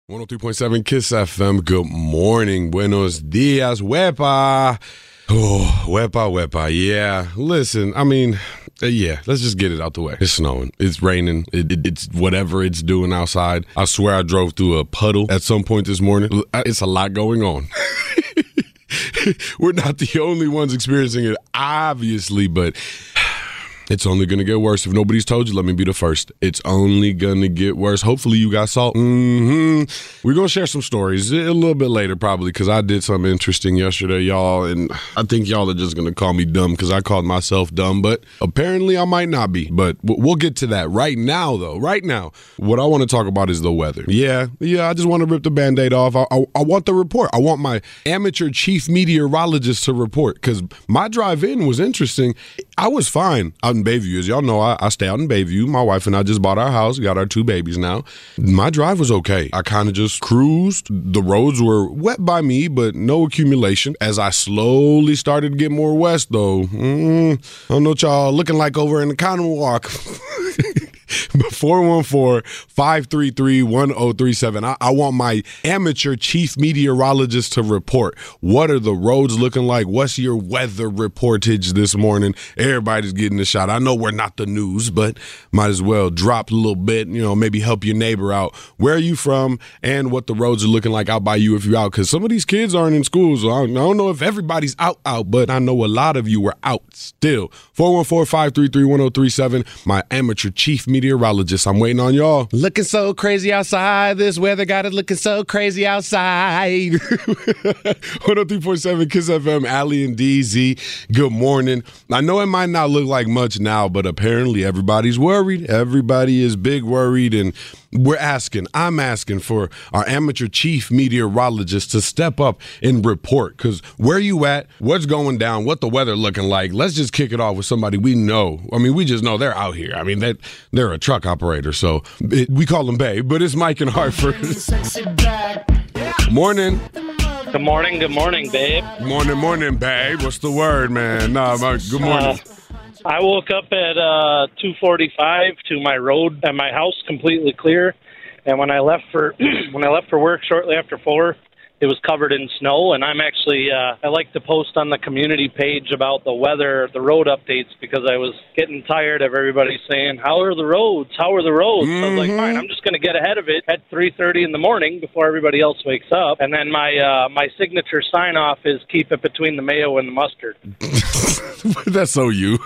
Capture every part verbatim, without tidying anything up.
one oh three point seven Kiss F M. Good morning. Buenos dias. Wepa. Oh, wepa, wepa. Yeah. Listen, I mean, uh, yeah, let's just get it out the way. It's snowing. It's raining. It, it, it's whatever it's doing outside. I swear I drove through a puddle at some point this morning. It's a lot going on. We're not the only ones experiencing it, obviously, but it's only going to get worse. If nobody's told you, let me be the first. It's only going to get worse. Hopefully you got salt. Mm-hmm. We're going to share some stories a little bit later probably because I did something interesting yesterday, y'all, and I think y'all are just going to call me dumb because I called myself dumb, but apparently I might not be. But we'll get to that. Right now, though, right now, what I want to talk about is the weather. Yeah, yeah, I just want to rip the Band-Aid off. I, I, I want the report. I want my amateur chief meteorologist to report because my drive-in was interesting. I was fine out in Bayview. As y'all know, I, I stay out in Bayview. My wife and I just bought our house, got our two babies now. My drive was okay. I kind of just cruised. The roads were wet by me, but no accumulation. As I slowly started to get more west, though, mm, I don't know what y'all looking like over in the Conway Walk. four one four, five three three, one oh three seven. I, I want my amateur chief meteorologist to report. What are the roads looking like? What's your weather reportage this morning? Everybody's getting a shot. I know we're not the news, but might as well drop a little bit, you know, maybe help your neighbor out. Where are you from and what the roads are looking like out by you if you're out? Because some of these kids aren't in school, so I don't, I don't know if everybody's out, out, but I know a lot of you are out still. four one four, five three three, one oh three seven, my amateur chief meteorologist. I'm waiting on y'all. Looking so crazy outside. This weather got it looking so crazy outside. one oh three point seven Kiss F M, Allie and D Z. Good morning. I know it might not look like much now, but apparently everybody's worried. Everybody is big worried, and we're asking, I'm asking for our amateur chief meteorologist to step up and report. Because where you at, what's going down, what the weather looking like, let's just kick it off with somebody we know. I mean, we just know they're out here. I mean, they, they're a truck operator, so it, we call them Babe, but it's Mike in Hartford. Morning. Good morning, good morning, Babe. Morning, morning, Babe. What's the word, man? Nah, Mike, good morning. Uh, I woke up at uh, two forty-five to my road at my house completely clear, and when I left for when I left for work shortly after four, it was covered in snow. And I'm actually uh, I like to post on the community page about the weather, the road updates, because I was getting tired of everybody saying, "How are the roads? How are the roads?" Mm-hmm. So I was like, "Fine, I'm just going to get ahead of it at three thirty in the morning before everybody else wakes up." And then my uh, my signature sign off is keep it between the mayo and the mustard. That's so you.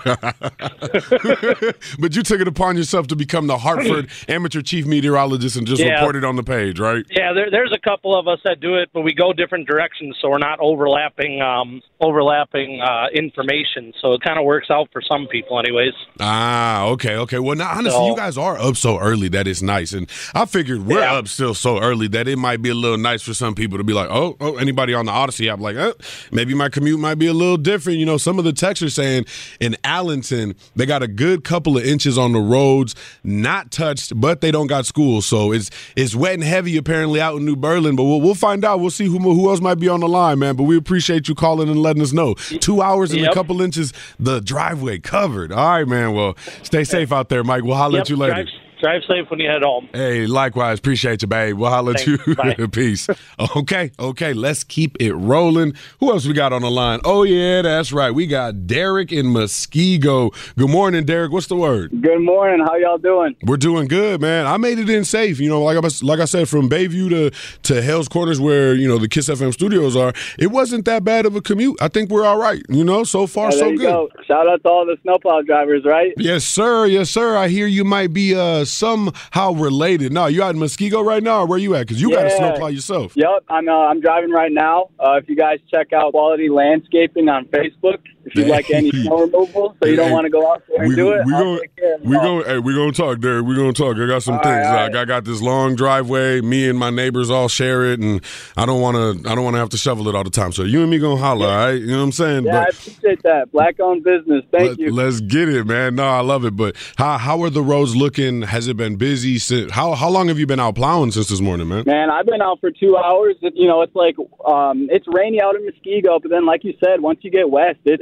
But you took it upon yourself to become the Hartford amateur chief meteorologist and just yeah. report it on the page, right? Yeah, there, there's a couple of us that do it, but we go different directions, so we're not overlapping um, overlapping uh, information. So it kind of works out for some people anyways. Ah, okay, okay. Well, now, honestly, so, you guys are up so early that it's nice. And I figured we're yeah. up still so early that it might be a little nice for some people to be like, oh, oh anybody on the Odyssey app, like, oh, maybe my commute might be a little different. You know, some of the texts are saying in Allenton, they got a good couple of inches on the roads, not touched, but they don't got school. So it's it's wet and heavy apparently out in New Berlin, but we'll, we'll find out. We'll see who, who else might be on the line, man. But we appreciate you calling and letting us know. Two hours and yep. a couple inches, the driveway covered. All right, man. Well, stay safe out there, Mike. We'll holler yep. at you later. Drive, drive safe when you head home. Hey, likewise. Appreciate you, babe. We'll holler at you. Peace. Okay, okay. Let's keep it rolling. Who else we got on the line? Oh, yeah, that's right. We got Derek in Muskego. Good morning, Derek. What's the word? Good morning. How y'all doing? We're doing good, man. I made it in safe. You know, like I, like I said, from Bayview to, to Hell's Corners where, you know, the Kiss F M studios are, it wasn't that bad of a commute. I think we're all right. You know, so far, yeah, so good. Go. Shout out to all the snowplow drivers, right? Yes, sir. Yes, sir. I hear you might be uh, somehow related. No, you out in Muskego right now, or where you at? Because you yeah. got a snowplow yourself. Yep. I'm, uh, I'm driving right now. Uh, if you guys check out Quality Landscaping on Facebook, if you like any snow removal, so you don't want to go out there and we, do it, we I'll gonna, take care of it. We gonna, hey, we're going to talk, Derek. We're going to talk. I got some all things. Right, like, right. I got this long driveway. Me and my neighbors all share it, and I don't want to I don't want to have to shovel it all the time. So you and me going to holler, yeah. all right? You know what I'm saying? Yeah, but I appreciate that. Black-owned business. Thank let, you. Let's get it, man. No, I love it. But how how are the roads looking? Has it been busy? Since, how, how long have you been out plowing since this morning, man? Man, I've been out for two hours. It, you know, it's like um, it's rainy out in Muskego, but then like you said, once you get west, it,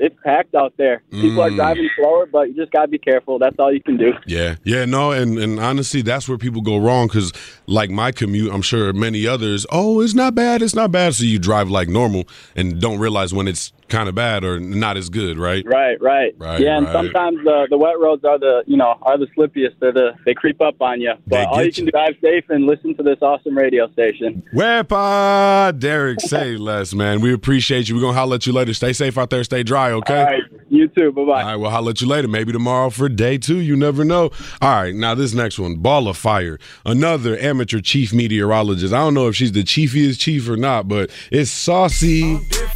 it's packed out there. People Mm. are driving slower, but you just got to be careful. That's all you can do. Yeah, yeah, no, and, and honestly, that's where people go wrong because, like my commute, I'm sure many others, oh, it's not bad, it's not bad. So you drive like normal and don't realize when it's kind of bad or not as good, right? Right, right. Right, yeah, and right. sometimes the the wet roads are the you know are the slippiest. They're the they creep up on you. They But all get you can you. do is drive safe and listen to this awesome radio station. Wepa, Derek, say less, man. We appreciate you. We're going to holler at you later. Stay safe out there. Stay dry, okay? All right, you too. Bye bye. All right, we'll holler at you later. Maybe tomorrow for day two. You never know. All right, now this next one, Ball of Fire. Another amateur chief meteorologist. I don't know if she's the chiefiest chief or not, but it's Saucy.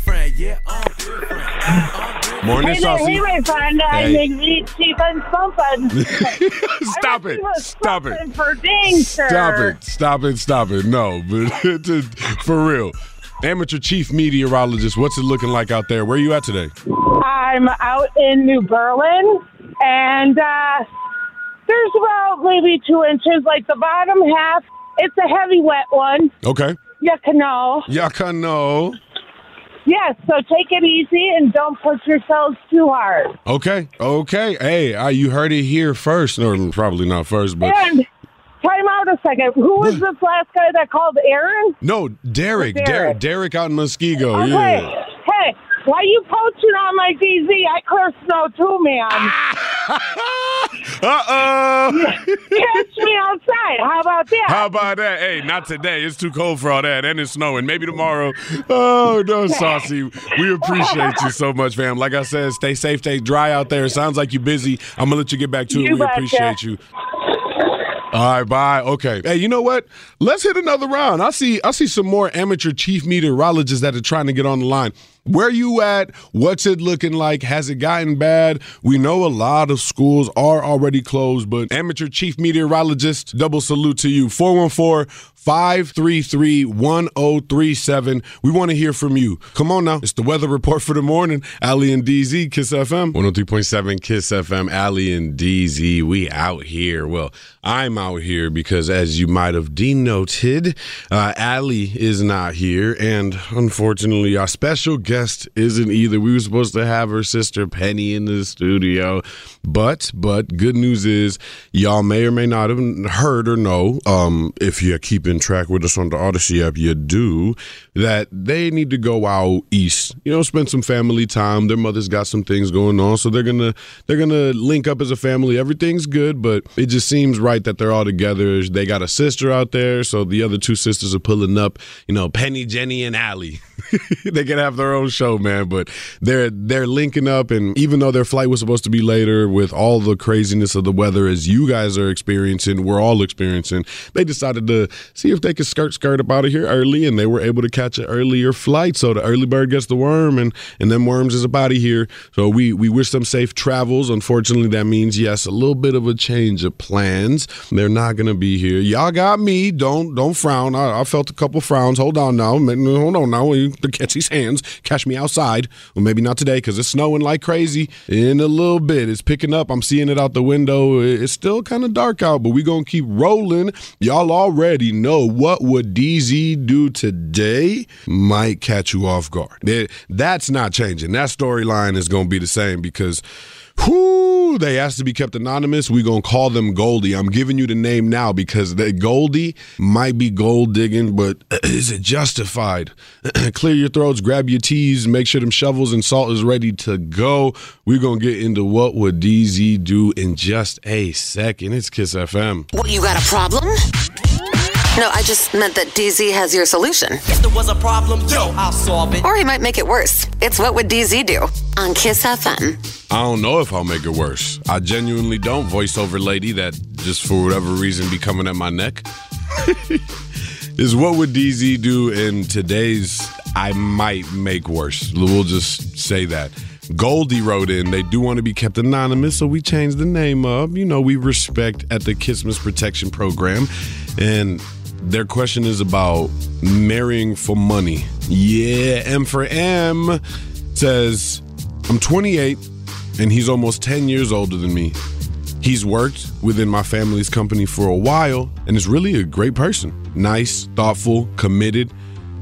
Morning, Hey there, Saucy. hey my friend, I Hey. make meat cheap and something. Stop I it. was Stop it. something for dang sir. Stop it. Stop it. Stop it. No, but to- for real. Amateur chief meteorologist, what's it looking like out there? Where are you at today? I'm out in New Berlin, and uh, there's about maybe two inches, like the bottom half. It's a heavy wet one. Okay. You can know. Y'all know. Yes, so take it easy and don't push yourselves too hard. Okay. Okay. Hey, uh, you heard it here first. Or probably not first, but. And time out a second. Who was this last guy that called Aaron? No, Derek. Derek. Derek. Derek out in Muskego. Okay. Yeah. Hey, why you poaching on my D Z? I clear snow too, man. Uh-oh. Catch me outside. How about that? How about that? Hey, not today. It's too cold for all that, and it's snowing. Maybe tomorrow. Oh, no, Saucy. We appreciate you so much, fam. Like I said, stay safe, stay dry out there. It sounds like you're busy. I'm going to let you get back to it. You We betcha. appreciate you. All right, bye. Okay. Hey, you know what? Let's hit another round. I see I see some more amateur chief meteorologists that are trying to get on the line. Where you at? What's it looking like? Has it gotten bad? We know a lot of schools are already closed, but amateur chief meteorologist, double salute to you. four one four, five three three, one oh three seven. We want to hear from you. Come on now. It's the weather report for the morning. Allie and D Z, Kiss F M. one oh three point seven Kiss F M. Allie and D Z, we out here. Well, I'm out here because, as you might have denoted, uh, Allie is not here, and unfortunately, our special guest isn't either. We were supposed to have her sister Penny in the studio, but but good news is y'all may or may not have heard or know, um, if you're keeping track with us on the Odyssey app, you do, that they need to go out east. You know, spend some family time. Their mother's got some things going on, so they're gonna they're gonna link up as a family. Everything's good, but it just seems right that they're all together. They got a sister out there, so the other two sisters are pulling up. You know, Penny, Jenny, and Allie. They can have their own show, man, but they're they're linking up, and even though their flight was supposed to be later, with all the craziness of the weather as you guys are experiencing, we're all experiencing, they decided to see if they could skirt skirt up out of here early, and they were able to catch an earlier flight. So the early bird gets the worm, and and them worms is up out of here. So we we wish them safe travels. Unfortunately, that means yes, a little bit of a change of plans. They're not gonna be here. Y'all got me. Don't don't frown. I, I felt a couple frowns. Hold on now. Hold on now. You catch these hands. Catch me outside. Well, maybe not today because it's snowing like crazy. In a little bit, it's picking up. I'm seeing it out the window. It's still kind of dark out, but we gonna keep rolling. Y'all already know what would D Z do today might catch you off guard. It, that's not changing. That storyline is gonna be the same because whoo, they asked to be kept anonymous. We're going to call them Goldie. I'm giving you the name now because the Goldie might be gold digging, but is it justified? Clear your throats, grab your teas, make sure them shovels and salt is ready to go. We're going to get into what would D Z do in just a second. It's Kiss F M. What, you got a problem? No, I just meant that D Z has your solution. If there was a problem, yo, I'll solve it. Or he might make it worse. It's What Would D Z Do? On Kiss F M. I don't know if I'll make it worse. I genuinely don't, voiceover lady that just for whatever reason be coming at my neck. Is what would D Z do in today's I might make worse. We'll just say that. Goldie wrote in, they do want to be kept anonymous, so we changed the name up. You know, we respect at the Christmas Protection Program. And their question is about marrying for money. Yeah, M for M says, I'm twenty-eight and he's almost ten years older than me. He's worked within my family's company for a while and is really a great person. Nice, thoughtful, committed.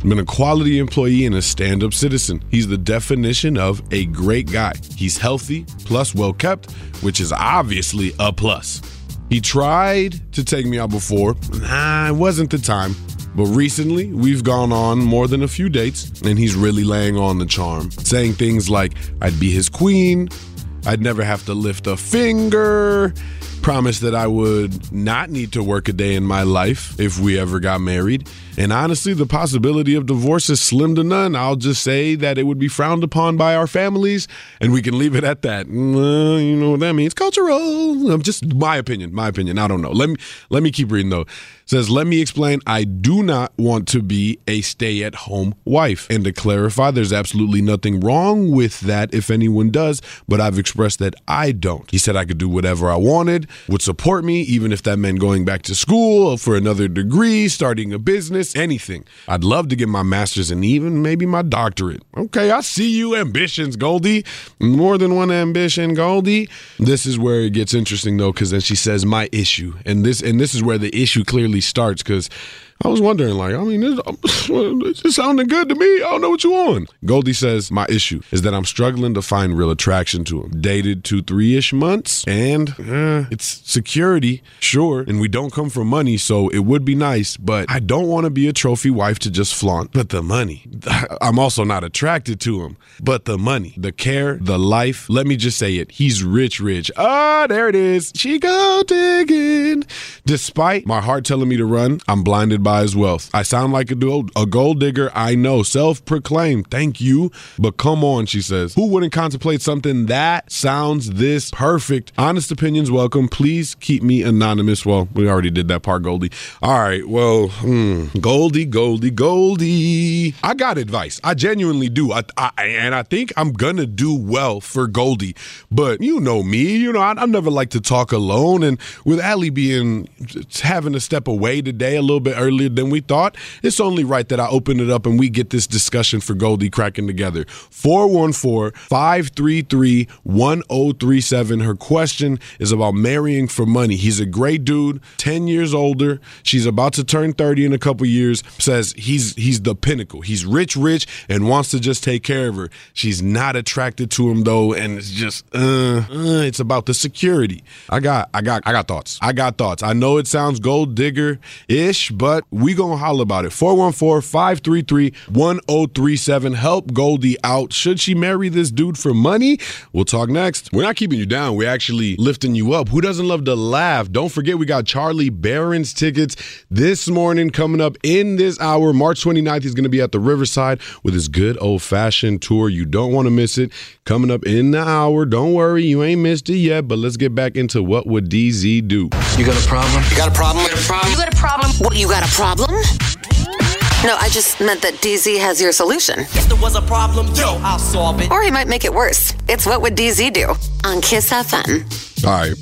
been a quality employee and a stand-up citizen. He's the definition of a great guy. He's healthy, plus well-kept, which is obviously a plus. He tried to take me out before. Nah, it wasn't the time. But recently, we've gone on more than a few dates, and he's really laying on the charm, saying things like, I'd be his queen, I'd never have to lift a finger, promised that I would not need to work a day in my life if we ever got married. And honestly, the possibility of divorce is slim to none. I'll just say that it would be frowned upon by our families, and we can leave it at that. Uh, you know what that means? Cultural. Just my opinion, my opinion. I don't know. Let me let me keep reading, though. It says, let me explain. I do not want to be a stay-at-home wife. And to clarify, there's absolutely nothing wrong with that if anyone does, but I've expressed that I don't. He said I could do whatever I wanted, would support me, even if that meant going back to school for another degree, starting a business, anything. I'd love to get my master's and even maybe my doctorate. Okay, I see you ambitions, Goldie. More than one ambition, Goldie. This is where it gets interesting, though, because then she says, my issue. And this and this is where the issue clearly starts, because I was wondering, like, I mean, it's just sounding good to me. I don't know what you on. Goldie says, my issue is that I'm struggling to find real attraction to him. Dated two, three-ish months, and eh, it's security, sure, and we don't come from money, so it would be nice, but I don't want to be a trophy wife to just flaunt. But the money, I'm also not attracted to him. But the money, the care, the life, let me just say it, he's rich, rich. Ah, there it is. She go digging. Despite my heart telling me to run, I'm blinded by his wealth. I sound like a, do- a gold digger, I know, self-proclaimed, thank you, but come on, she says. Who wouldn't contemplate something that sounds this perfect? Honest opinions welcome. Please keep me anonymous. Well, we already did that part, Goldie. All right, well, hmm, Goldie, Goldie, Goldie. I got advice. I genuinely do. I, I, and I think I'm gonna do well for Goldie. But you know me, you know, I, I never like to talk alone. And with Allie being, having to step away today a little bit earlier than we thought, it's only right that I open it up and we get this discussion for Goldie cracking together. four one four, five three three, one oh three seven. Her question is about marrying for money. He's a great dude, ten years older. She's about to turn thirty in a couple years. Says he's he's the pinnacle. He's rich, rich, and wants to just take care of her. She's not attracted to him, though, and it's just, uh, uh it's about the security. I got, I got, I got thoughts. I got thoughts. I know it sounds gold digger-ish, but we gonna holler about it. four one four, five three three, one oh three seven. Help Goldie out. Should she marry this dude for money? We'll talk next. We're not keeping you down. We're actually lifting you up. Who doesn't love to laugh? Don't forget, we got Charlie Barron's tickets this morning coming up in this hour. March twenty-ninth, he's going to be at the Riverside with his good old-fashioned tour. You don't want to miss it. Coming up in the hour. Don't worry, you ain't missed it yet, but let's get back into What Would D Z Do? You got a problem? You got a problem? You got a problem? You got a problem? What, you got a problem? No, I just meant that D Z has your solution. If there was a problem, yo, I'll solve it. Or he might make it worse. It's What Would D Z Do? On Kiss F M. All right.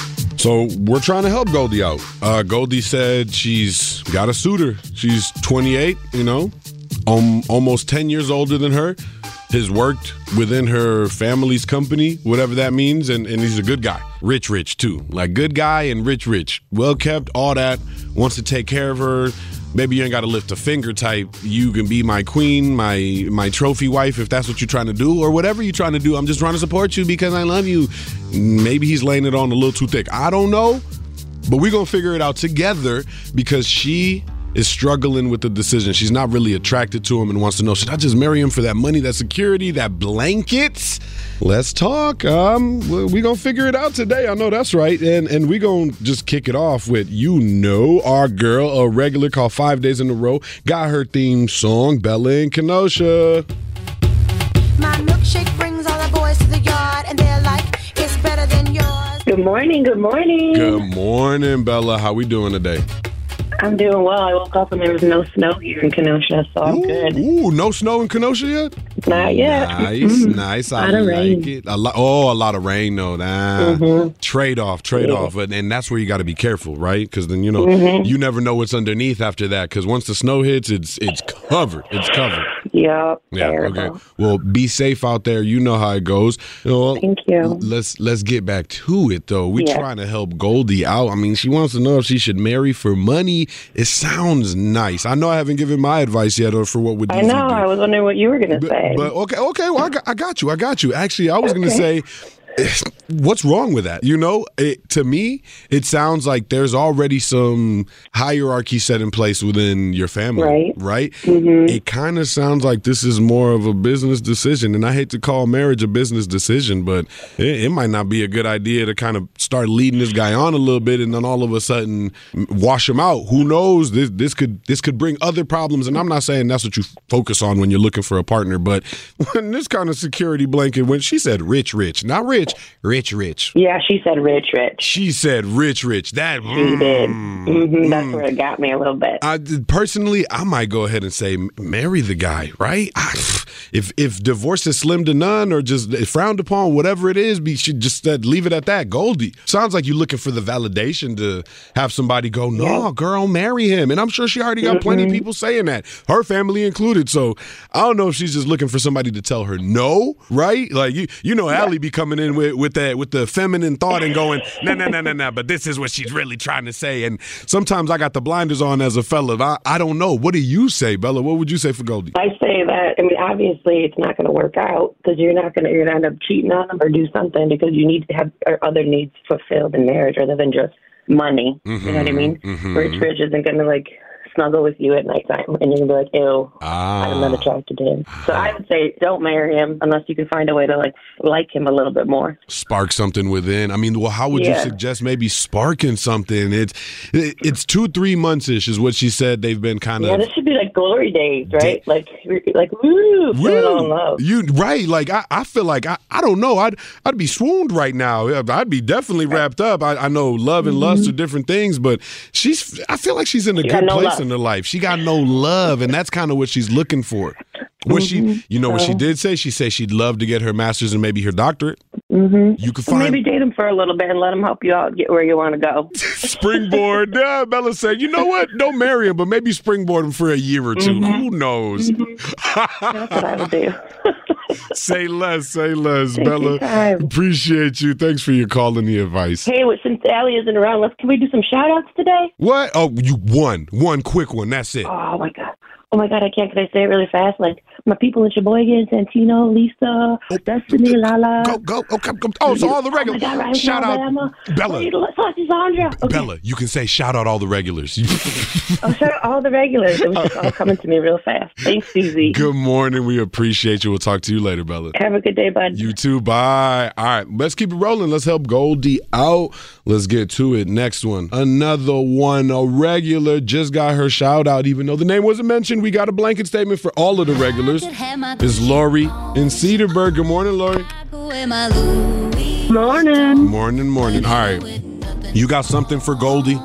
So we're trying to help Goldie out. Uh, Goldie said she's got a suitor. She's twenty-eight, you know, um, almost ten years older than her. Has worked within her family's company, whatever that means, and, and he's a good guy. Rich, rich, too. Like, good guy and rich, rich. Well-kept, all that. Wants to take care of her. Maybe you ain't got to lift a finger type. You can be my queen, my my trophy wife, if that's what you're trying to do, or whatever you're trying to do. I'm just trying to support you because I love you. Maybe he's laying it on a little too thick. I don't know, but we're going to figure it out together because she is struggling with the decision. She's not really attracted to him and wants to know, should I just marry him for that money, that security, that blankets? Let's talk. Um, we're going to figure it out today. I know that's right. And and we're going to just kick it off with, you know, our girl, a regular called Five Days in a Row, got her theme song, Bella and Kenosha. My milkshake brings all the boys to the yard, and they're like, it's better than yours. Good morning, good morning. Good morning, Bella. How we doing today? I'm doing well. I woke up and there was no snow here in Kenosha, so I'm ooh, good. Ooh, no snow in Kenosha yet? Not yet. Nice, mm-hmm. nice. I a lot of like rain. it. A lot. Oh, a lot of rain, though. Nah. Mm-hmm. Trade off, trade yeah. off. And, and that's where you got to be careful, right? Because then, you know, mm-hmm. you never know what's underneath after that. Because once the snow hits, it's it's covered. It's covered. Yep. Yeah. Terrible. Okay. Well, be safe out there. You know how it goes. You know, Thank you. Let's let's get back to it though. We're Yeah. trying to help Goldie out. I mean, she wants to know if she should marry for money. It sounds nice. I know I haven't given my advice yet, or for what would I Deezy know. do. I was wondering what you were going to But, say. but okay, okay. Well, I got, I got you. I got you. Actually, I was going to Okay. say, what's wrong with that? You know, it, to me, it sounds like there's already some hierarchy set in place within your family, Right. right? Mhm. It kind of sounds like this is more of a business decision, and I hate to call marriage a business decision, but it, it might not be a good idea to kind of start leading this guy on a little bit, and then all of a sudden wash him out. Who knows? This this could this could bring other problems, and I'm not saying that's what you focus on when you're looking for a partner, but when this kind of security blanket, when she said rich, rich, not rich, rich, rich. Yeah, she said rich, rich. She said rich, rich. That She did. hmm That's where it got me a little bit. I personally, I might go ahead and say m- marry the guy, right? I, if if divorce is slim to none or just frowned upon, whatever it is, we should just uh, leave it at that. Goldie, sounds like you're looking for the validation to have somebody go, no, Yeah. girl, marry him. And I'm sure she already got plenty of people saying that, her family included. So I don't know if she's just looking for somebody to tell her no, right? Like you, you know, Allie be coming in with with that with the feminine thought and going, no, no, no, no, no. But this is what she's really trying to say. And sometimes I got the blinders on as a fella. I, I don't know. What do you say, Bella? What would you say for Goldie? I say that, I mean, obviously it's not going to work out because you're not going to, you're going to end up cheating on them or do something because you need to have other needs fulfilled in marriage other than just money. Mm-hmm, You know what I mean? mm-hmm. Rich Rich isn't going to, like, snuggle with you at nighttime and you're going to be like, ew, Ah. I'm not attracted to him. So I would say don't marry him unless you can find a way to, like, like him a little bit more. Spark something within. I mean, well, how would you Yeah. suggest maybe sparking something? It's it, it's two, three months ish is what she said. They've been kind Yeah, of. this should be like glory days, right? Like, like, woo, feeling all in love. You right? Like I, I feel like I, I don't know. I'd I'd be swooned right now. I'd be definitely wrapped up. I, I know love and lust are different things, but she's. I feel like she's in a She good got no place love. in her life. She got no love, and that's kind of what she's looking for. What she, you know, what she did say. She said she'd love to get her master's and maybe her doctorate. Mm-hmm. You could Well, find maybe date him for a little bit and let him help you out get where you want to go. springboard. Yeah, Bella said, you know what? Don't marry him, but maybe springboard him for a year or 2 Who knows? That's what I would do. Say less, say less, Take Bella. your time. Appreciate you. Thanks for your call and the advice. Hey, well, since Allie isn't around, let's can we do some shout outs today? What? Oh, you one, one quick one. That's it. Oh my god. Oh my god, I can't. Can I say it really fast? Like my people in Sheboygan, Santino, Lisa, Destiny, Lala. Go, go, oh, come, come. Oh, so all the Oh my regulars. god, Ryan, Shout out, Alabama. Bella. Wait, Sausage Sandra. Okay. Bella, you can say shout out all the regulars. Oh, shout out all the regulars. It was just all coming to me real fast. Thanks, Susie. Good morning. We appreciate you. We'll talk to you later, Bella. Have a good day, bud. You too. Bye. All right. Let's keep it rolling. Let's help Goldie out. Let's get to it. Next one. Another one. A regular just got her shout out. Even though the name wasn't mentioned, we got a blanket statement for all of the regulars. It's Lori in Cedarburg. Good morning, Lori. Morning. Morning, morning. All right. You got something for Goldie?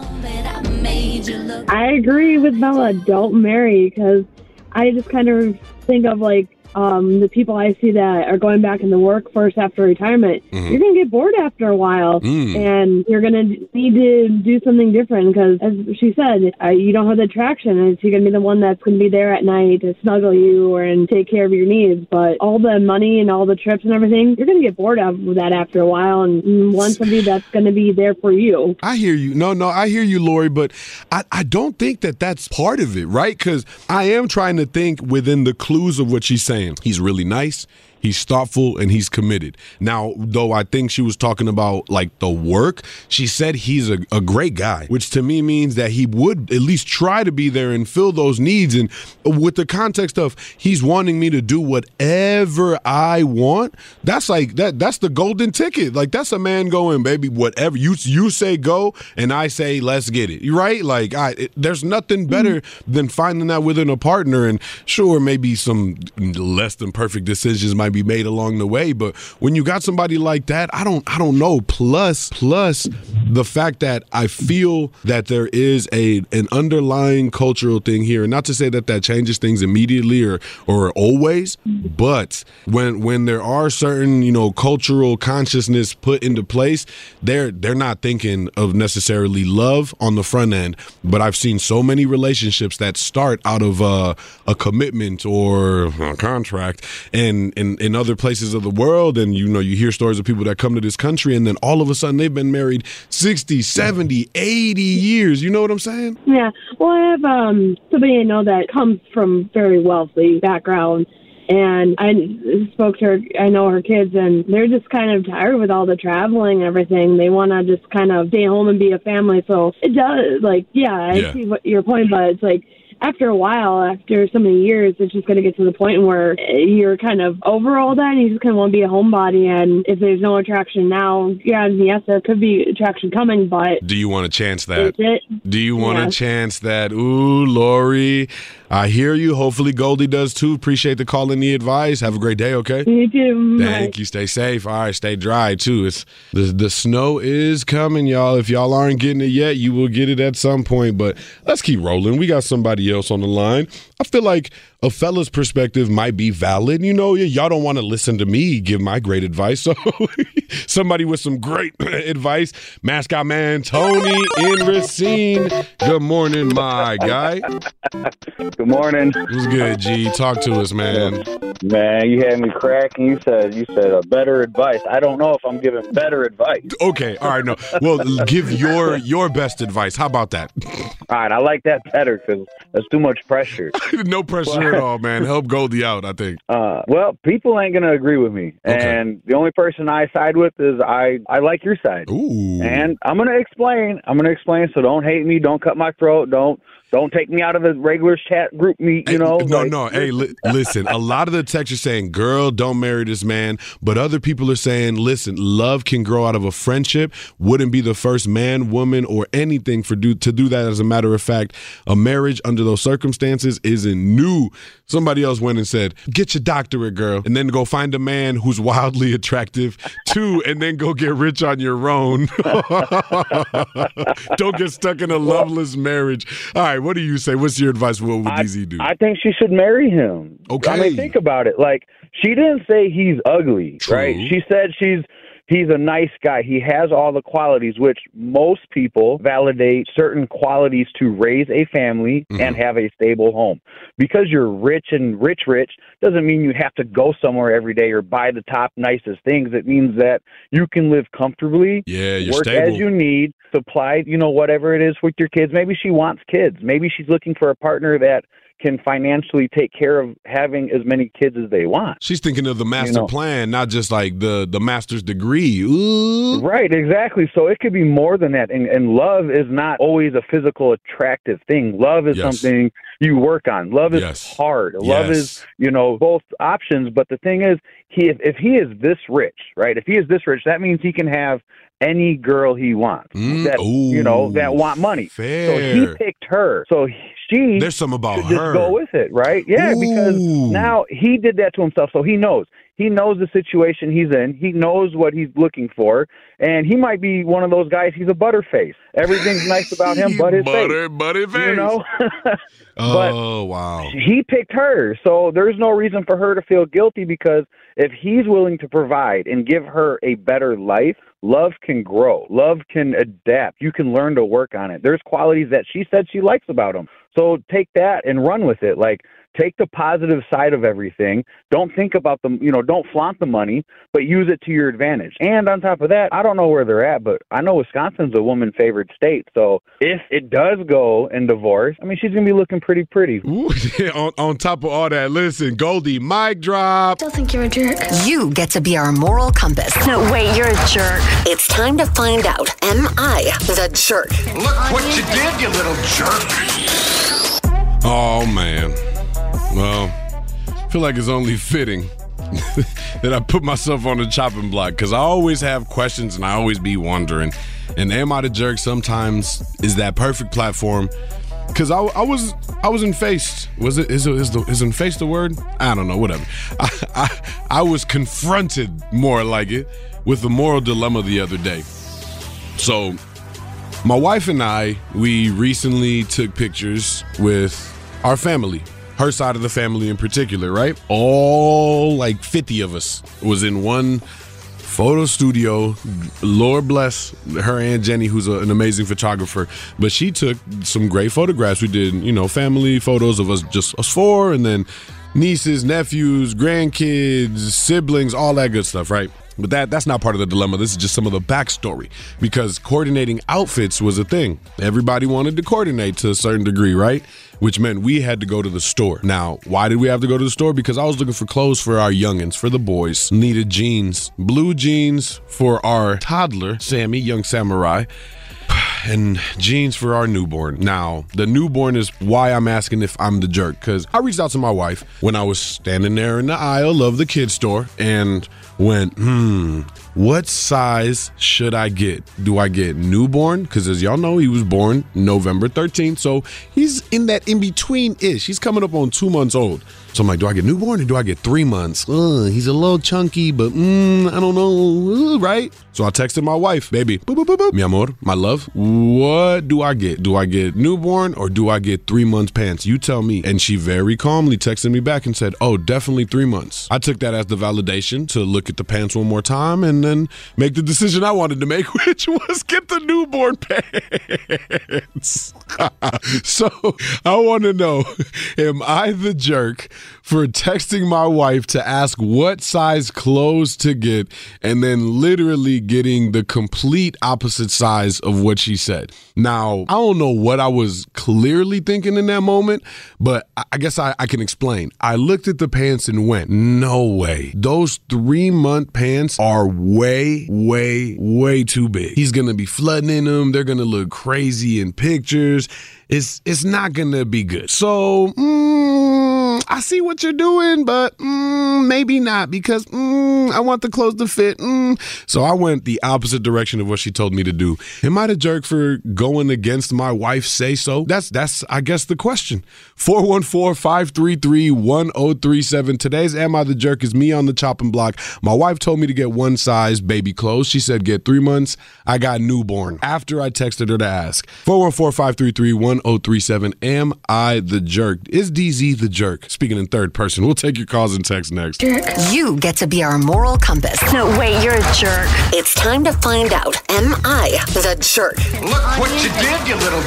I agree with Bella. Don't marry because I just kind of think of like um, the people I see that are going back into workforce after retirement. Mhm. You're going to get bored after a while, Mm. and you're going to need to do something different because, as she said, uh, you don't have the attraction. And you're going to be the one that's going to be there at night to snuggle you or and take care of your needs. But all the money and all the trips and everything, you're going to get bored of that after a while and you want somebody that's going to be there for you. I hear you. No, no, I hear you, Lori, but I, I don't think that that's part of it, right? Because I am trying to think within the clues of what she's saying. He's really nice. He's thoughtful and he's committed. Now, though I think she was talking about like the work, she said he's a, a great guy, which to me means that he would at least try to be there and fill those needs. And with the context of he's wanting me to do whatever I want, that's like that. That's the golden ticket. Like that's a man going, baby, whatever you you say go, and I say let's get it. You right? Like I, it, there's nothing better than finding that within a partner. And sure, maybe some less than perfect decisions might might be made along the way. But when you got somebody like that, I don't I don't know. Plus, plus the fact that I feel that there is a an underlying cultural thing here. And not to say that that changes things immediately or or always, but when when there are certain, you know, cultural consciousness put into place, they're they're not thinking of necessarily love on the front end. But I've seen so many relationships that start out of uh, a commitment or a contract, and in in other places of the world, and you know, you hear stories of people that come to this country and then all of a sudden they've been married sixty, seventy, eighty years. You know what I'm saying? Yeah. Well, I have um, somebody I know that comes from very wealthy background, and I spoke to her. I know her kids, and they're just kind of tired with all the traveling and everything. They want to just kind of stay home and be a family. So it does, like, yeah, I Yeah. see what your point, but it's like, after a while, after so many years, it's just going to get to the point where you're kind of over all that and you just kind of want to be a homebody. And if there's no attraction now, yeah, yes, there could be attraction coming, but Do you want to chance that? is it? Do you want to Yeah. chance that? Ooh, Lori, I hear you. Hopefully Goldie does too. Appreciate the call and the advice. Have a great day, okay? You too. Thank you. Stay safe. All right, stay dry too. It's the the snow is coming, y'all. If y'all aren't getting it yet, you will get it at some point. But let's keep rolling. We got somebody else on the line. I feel like a fella's perspective might be valid. You know, y- y'all don't want to listen to me give my great advice. So somebody with some great advice. Mascot man Tony in Racine. Good morning, my guy. Good morning. What's good, G? Talk to us, man. Man, you had me cracking. You said you said a better advice. I don't know if I'm giving better advice. Okay, all right, no. Well, give your your best advice. How about that? All right, I like that better because that's too much pressure. No pressure at all, man. Help Goldie out, I think. Uh, well, people ain't gonna agree with me, Okay. and the only person I side with is I. I like your side, Ooh. and I'm gonna explain. I'm gonna explain. So don't hate me. Don't cut my throat. Don't. Don't take me out of the regular chat group meet, you Hey, know? No, like- no. Hey, li- listen, a lot of the texts are saying, girl, don't marry this man. But other people are saying, listen, love can grow out of a friendship. Wouldn't be the first man, woman, or anything for do to do that. As a matter of fact, a marriage under those circumstances isn't new. Somebody else went and said, get your doctorate, girl, and then go find a man who's wildly attractive, too, and then go get rich on your own. Don't get stuck in a loveless marriage. All right, what do you say? What's your advice? What would I, D Z do? I think she should marry him. Okay. I mean, think about it. Like, she didn't say he's ugly, True. right? She said she's he's a nice guy. He has all the qualities, which most people validate certain qualities to raise a family Mhm. and have a stable home. Because you're rich and rich, rich doesn't mean you have to go somewhere every day or buy the top nicest things. It means that you can live comfortably, Yeah, you're work stable. as you need, supply, you know, whatever it is with your kids. Maybe she wants kids. Maybe she's looking for a partner that can financially take care of having as many kids as they want. She's thinking of the master You know. plan, not just like the the master's degree. Ooh. Right, exactly. So it could be more than that. And, and love is not always a physical attractive thing. Love is Yes. something you work on. Love is Yes. hard. Love Yes. is, you know, both options. But the thing is, he if, if he is this rich, right, if he is this rich, that means he can have any girl he wants Mm, that, you know, that ooh, want money. fair. So he picked her. So she There's some about should just her. go with it, right? Yeah, because Ooh. now he did that to himself, so he knows. He knows the situation he's in. He knows what he's looking for, and he might be one of those guys. He's a butterface. Everything's nice about him, but his Butter, face. butter face. You know. Oh, wow. He picked her, so there's no reason for her to feel guilty because if he's willing to provide and give her a better life, love can grow. Love can adapt. You can learn to work on it. There's qualities that she said she likes about him. So take that and run with it. Like, take the positive side of everything. Don't think about the, you know, don't flaunt the money, but use it to your advantage. And on top of that, I don't know where they're at, but I know Wisconsin's a woman-favored state. So if it does go in divorce, I mean, she's going to be looking pretty pretty. Ooh, on, on top of all that, listen, Goldie, mic drop. Still think you're a jerk. You get to be our moral compass. No, wait, you're a jerk. It's time to find out, am I the jerk? Look what you did, you little jerk. Oh, man. Well, I feel like it's only fitting that I put myself on the chopping block because I always have questions and I always be wondering. And Am I the Jerk sometimes is that perfect platform Because I, I was I was infaced. Was it is it, is the is infaced the word? I don't know. Whatever. I, I I was confronted, more like it, with the moral dilemma the other day. So, my wife and I, we recently took pictures with our family. Her side of the family in particular, right? All like fifty of us was in one photo studio. Lord bless her Aunt Jenny, who's a, an amazing photographer. But she took some great photographs. We did, you know, family photos of us, just us four, and then nieces, nephews, grandkids, siblings, all that good stuff, right? But that that's not part of the dilemma. This is just some of the backstory, because coordinating outfits was a thing. Everybody wanted to coordinate to a certain degree, right? Which meant we had to go to the store. Now, why did we have to go to the store? Because I was looking for clothes for our youngins, for the boys. Needed jeans, blue jeans for our toddler, Sammy, young samurai, and jeans for our newborn. Now, the newborn is why I'm asking if I'm the jerk, because I reached out to my wife when I was standing there in the aisle of the kids store and went, hmm, what size should I get? Do I get newborn? Because as y'all know, he was born November thirteenth, so he's in that in-between-ish. He's coming up on two months old. So I'm like, do I get newborn or do I get three months? Uh, he's a little chunky, but mm, I don't know, uh, right? So I texted my wife, baby, boop, boop, boop, boop. Mi amor, my love, what do I get? Do I get newborn or do I get three months pants? You tell me. And she very calmly texted me back and said, oh, definitely three months. I took that as the validation to look at the pants one more time and then make the decision I wanted to make, which was get the newborn pants. So I want to know, am I the jerk for texting my wife to ask what size clothes to get and then literally getting the complete opposite size of what she said? Now, I don't know what I was clearly thinking in that moment, but I guess I, I can explain. I looked at the pants and went, no way. Those three-month pants are way, way, way too big. He's going to be flooding in them. They're going to look crazy in pictures. It's, it's not going to be good. So, mm, I see what you're doing, but mm, maybe not, because mm, I want the clothes to fit. Mm. So I went the opposite direction of what she told me to do. Am I the jerk for going against my wife's say-so? That's, that's I guess, the question. four one four, five three three, one oh three seven. Today's Am I the Jerk is me on the chopping block. My wife told me to get one size baby clothes. She said get three months. I got newborn after I texted her to ask. four one four, five three three, one oh three seven. Am I the jerk? Is D Z the jerk? Speaking in third person. We'll take your calls and texts next. Jerk. You get to be our moral compass. No, wait, you're a jerk. It's time to find out, am I the jerk? Look what you did, you little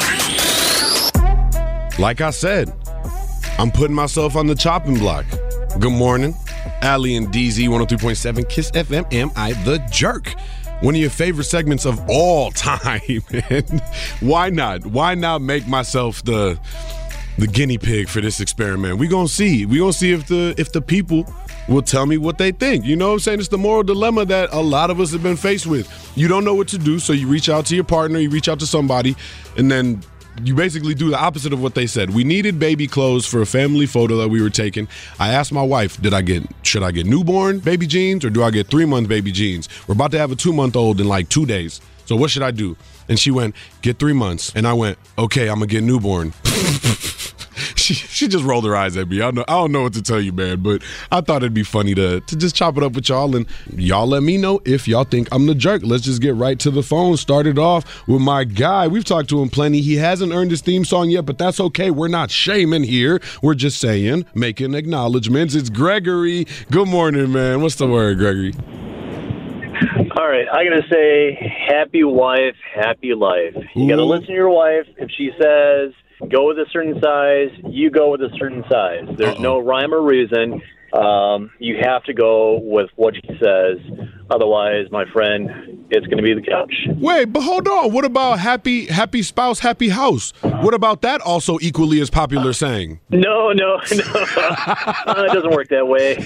jerk. Like I said, I'm putting myself on the chopping block. Good morning. Allie and D Z, one oh three point seven Kiss F M. Am I the jerk? One of your favorite segments of all time, man. Why not? Why not make myself the the guinea pig for this experiment? We gonna see. We gonna see if the if the people will tell me what they think. You know what I'm saying? It's the moral dilemma that a lot of us have been faced with. You don't know what to do, so you reach out to your partner, you reach out to somebody, and then you basically do the opposite of what they said. We needed baby clothes for a family photo that we were taking. I asked my wife, did I get, should I get newborn baby jeans or do I get three month baby jeans? We're about to have a two month old in like two days. So what should I do? And she went, get three months. And I went, okay, I'm gonna get newborn. She she just rolled her eyes at me. I don't know, I don't know what to tell you, man, but I thought it'd be funny to, to just chop it up with y'all, and y'all let me know if y'all think I'm the jerk. Let's just get right to the phone. Start it off with my guy. We've talked to him plenty. He hasn't earned his theme song yet, but that's okay. We're not shaming here. We're just saying, making acknowledgments. It's Gregory. Good morning, man. What's the word, Gregory? All right, I gotta say, happy wife, happy life. You Ooh. gotta listen to your wife. If she says go with a certain size, you go with a certain size. There's Uh-oh. no rhyme or reason. Um, you have to go with what she says. Otherwise, my friend, it's going to be the couch. Wait, but hold on. What about happy happy spouse, happy house? What about that also equally as popular saying? No, no, no. uh, it doesn't work that way.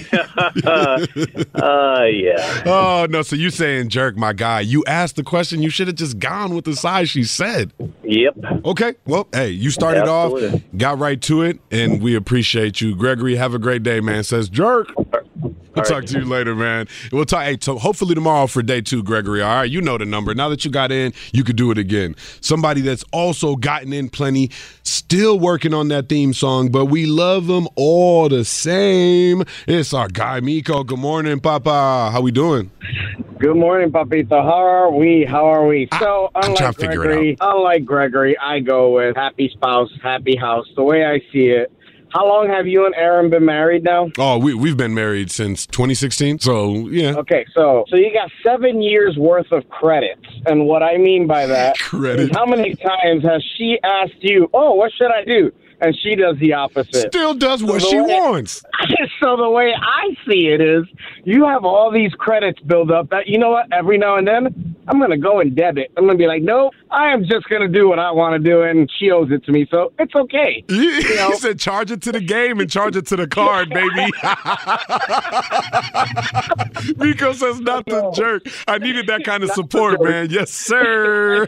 uh, yeah. Oh, no. So you saying jerk, my guy. You asked the question. You should have just gone with the size she said. Yep. Okay. Well, hey, you started Absolutely. off, got right to it, and we appreciate you. Gregory, have a great day, man. Says jerk. We'll All talk right. to you later, man. We'll talk. Hey, so hopefully tomorrow for day two, Gregory. All right, you know the number. Now that you got in, you could do it again. Somebody that's also gotten in plenty, still working on that theme song, but we love them all the same. It's our guy Miko. Good morning, Papa. How we doing? Good morning, Papito. How are we? How are we? So, I'm trying unlike to figure it Gregory, unlike Gregory, I go with happy spouse, happy house. The way I see it. How long have you and Aaron been married now? Oh, we, we've been married since twenty sixteen, so yeah. Okay, so so you got seven years worth of credits. And what I mean by that Credit. is how many times has she asked you, oh, what should I do? And she does the opposite. Still does what So the she way- wants. So the way I see it is you have all these credits build up that, you know what, every now and then, I'm going to go and debit. I'm going to be like, nope, I am just going to do what I want to do, and she owes it to me, so it's okay. You know? said charge it to the game and charge it to the card, baby. Miko says not the jerk. I needed that kind of support, man. Yes, sir.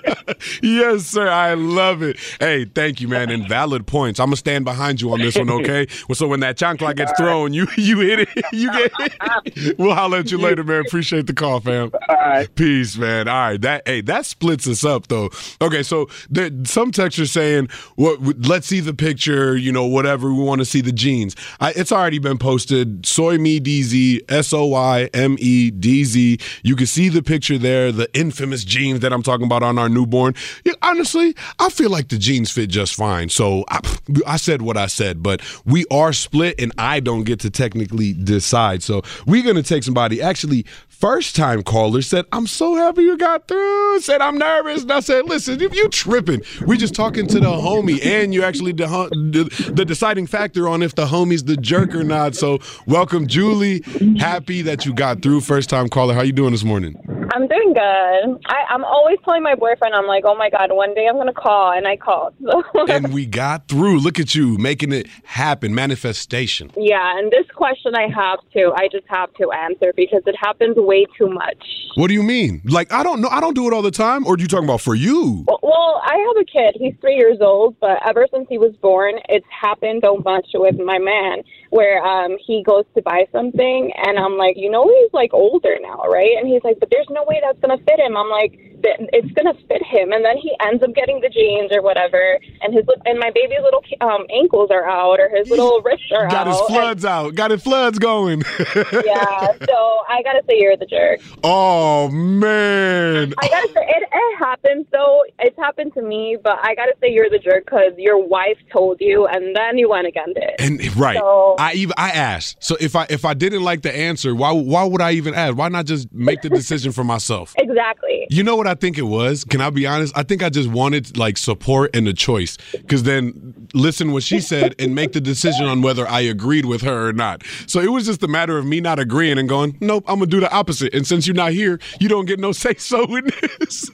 Yes, sir. I love it. Hey, thank you, man. And valid points. I'm going to stand behind you on this one, okay? Well, so when that chancla gets thrown, you you hit it. You get it. We'll holler at you later, man. Appreciate the call, fam. All right. Peace, man. All right. That hey, that splits us up, though. Okay, so there, some textures saying, "What? Let's see the picture. You know, whatever. We want to see the jeans." I, it's already been posted. Soy Me D Z, S O Y M E D Z. You can see the picture there. The infamous jeans that I'm talking about on our newborn. Yeah, honestly, I feel like the jeans fit just fine. So I, I said what I said, but we are split, and I don't get to technically decide. So we're gonna take somebody. Actually, first time caller said, "I'm so happy you got through." Said, "I'm nervous." And I said, "Listen, if you tripping, we just talking to the homie, and you actually the, the, the deciding factor on if the homie's the jerk or not." So welcome, Julie. Happy that you got through. First time caller. How you doing this morning? I'm doing good. I, I'm always telling my boyfriend, I'm like, oh my God, one day I'm going to call, and I called. So. And we got through. Look at you making it happen. Manifestation. Yeah, and this question I have to, I just have to answer because it happens way too much. What do you mean? Like, I don't know. I don't do it all the time. Or are you talking about for you? Well, well, I have a kid. He's three years old, but ever since he was born, it's happened so much with my man where um, he goes to buy something, and I'm like, you know, he's like older now, right? And he's like, but there's no way that's going to fit him. I'm like, it's going to fit him. And then he ends up getting the jeans or whatever, and his and my baby's little um, ankles are out, or his little wrists are Got out. his floods and, out. Got his floods going. Yeah, so I got to say you're the jerk. Oh, man. I got to say, it, it happens, though. It's happened to me, but I got to say you're the jerk because your wife told you, and then you went against it. And right. So, I even I asked. So if I if I didn't like the answer, why why would I even ask? Why not just make the decision for myself? Exactly. You know what I think it was? Can I be honest? I think I just wanted like support and a choice. Because then listen what she said and make the decision on whether I agreed with her or not. So it was just a matter of me not agreeing and going, nope, I'm gonna do the opposite. And since you're not here, you don't get no say so in this.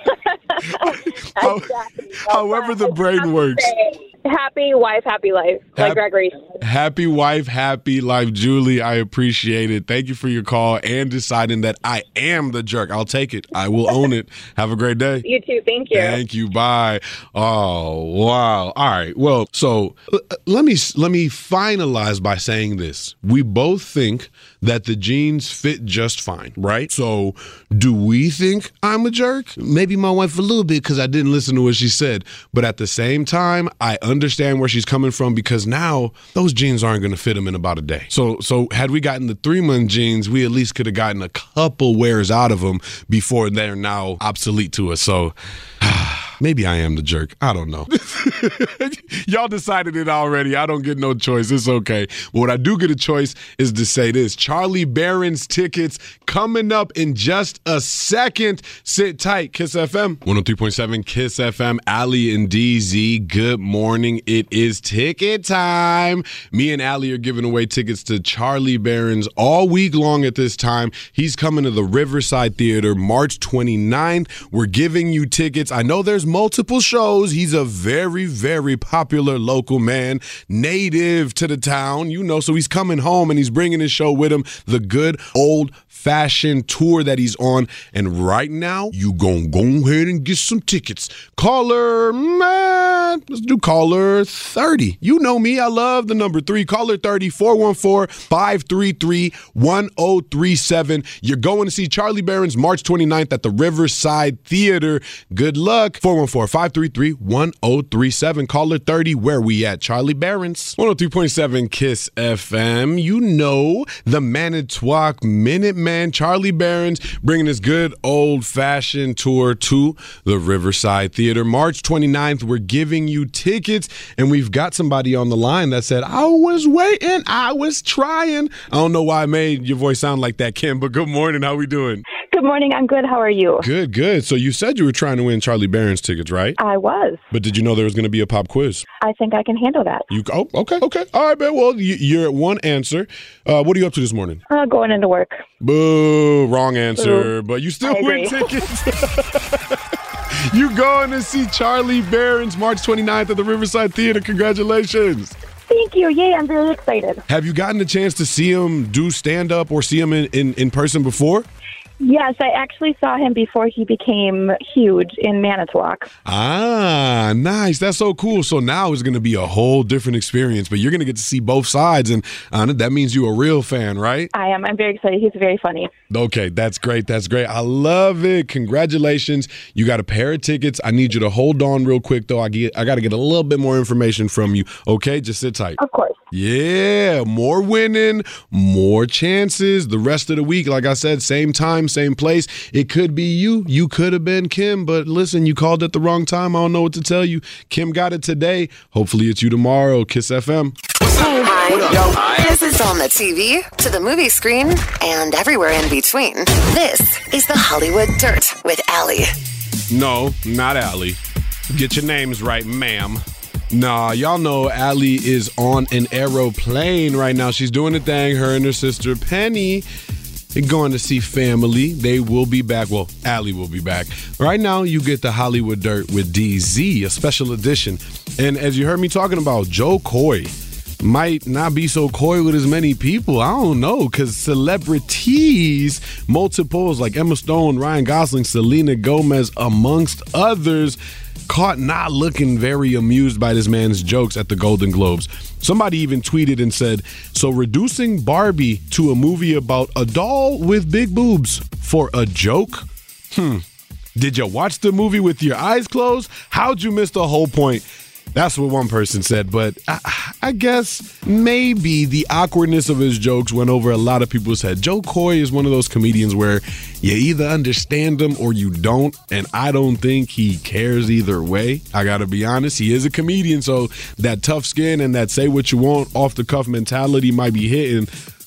How, exactly. However the brain works. Happy wife, happy life, like Happy- Gregory said. Happy wife, happy life. Julie, I appreciate it. Thank you for your call and deciding that I am the jerk. I'll take it. I will own it. Have a great day. You too. Thank you. Thank you. Bye. Oh, wow. All right. Well, so uh, let me let me finalize by saying this. We both think that the jeans fit just fine, right? So do we think I'm a jerk? Maybe my wife a little bit because I didn't listen to what she said. But at the same time, I understand where she's coming from because now those jeans aren't going to fit him in about a day. So so had we gotten the three-month jeans, we at least could have gotten a couple wears out of them before they're now obsolete to us. So maybe I am the jerk. I don't know. Y'all decided it already. I don't get no choice. It's okay. But what I do get a choice is to say this. Charlie Barron's tickets coming up in just a second. Sit tight. Kiss F M. one oh three point seven Kiss F M. Allie and D Z. Good morning. It is ticket time. Me and Allie are giving away tickets to Charlie Barron's all week long at this time. He's coming to the Riverside Theater March twenty-ninth. We're giving you tickets. I know there's multiple shows. He's a very, very popular local man, native to the town, you know, so he's coming home and he's bringing his show with him, the good old-fashioned tour that he's on. And right now, you gonna go ahead and get some tickets. Caller, man. Uh, let's do caller thirty. You know me. I love the number three. Caller thirty, four one four, five three three, one oh three seven. You're going to see Charlie Barron's March twenty-ninth at the Riverside Theater. Good luck. four one four, five three three, one oh three seven. Caller thirty. Where we at? Charlie Barron's. one oh three point seven Kiss F M. You know the Manitowoc Minuteman. Charlie Barron's bringing his good old-fashioned tour to the Riverside Theater. March twenty-ninth, we're giving you tickets, and we've got somebody on the line that said, I was waiting, I was trying. I don't know why I made your voice sound like that, Kim, but good morning. How we doing? Good morning. I'm good. How are you? Good, good. So you said you were trying to win Charlie Barron's tickets, right? I was. But did you know there was going to be a pop quiz? I think I can handle that. You Oh, okay, okay. All right, man. Well, you, you're at one answer. Uh, what are you up to this morning? Uh, going into work. Boo, wrong answer. Boo. But you still I win agree. tickets. You going to see Charlie Barron's March twenty-ninth at the Riverside Theater. Congratulations. Thank you. Yay, I'm very excited. Have you gotten a chance to see him do stand-up or see him in, in, in person before? Yes, I actually saw him before he became huge in Manitowoc. Ah, nice. That's so cool. So now it's going to be a whole different experience, but you're going to get to see both sides, and uh, that means you're a real fan, right? I am. I'm very excited. He's very funny. Okay, that's great. That's great. I love it. Congratulations. You got a pair of tickets. I need you to hold on real quick, though. I get, I got to get a little bit more information from you. Okay, just sit tight. Of course. Yeah, more winning, more chances. The rest of the week, like I said, same time, same place. It could be you. You could have been Kim, but listen, you called at the wrong time. I don't know what to tell you. Kim got it today. Hopefully it's you tomorrow. Kiss F M. Hi. This is on the T V, to the movie screen, and everywhere in between. This is the Hollywood Dirt with Allie. No, not Allie. Get your names right, ma'am. Nah, y'all know Allie is on an aeroplane right now. She's doing a thing. Her and her sister Penny are going to see family. They will be back. Well, Allie will be back. Right now, you get the Hollywood Dirt with D Z, a special edition. And as you heard me talking about, Joe Coy might not be so coy with as many people. I don't know, because celebrities, multiples like Emma Stone, Ryan Gosling, Selena Gomez, amongst others, caught not looking very amused by this man's jokes at the Golden Globes. Somebody even tweeted and said, so reducing Barbie to a movie about a doll with big boobs for a joke? Hmm. Did you watch the movie with your eyes closed? How'd you miss the whole point? That's what one person said, but I, I guess maybe the awkwardness of his jokes went over a lot of people's head. Joe Coy is one of those comedians where you either understand him or you don't, and I don't think he cares either way. I gotta be honest, he is a comedian, so that tough skin and that say what you want off the cuff mentality might be hitting.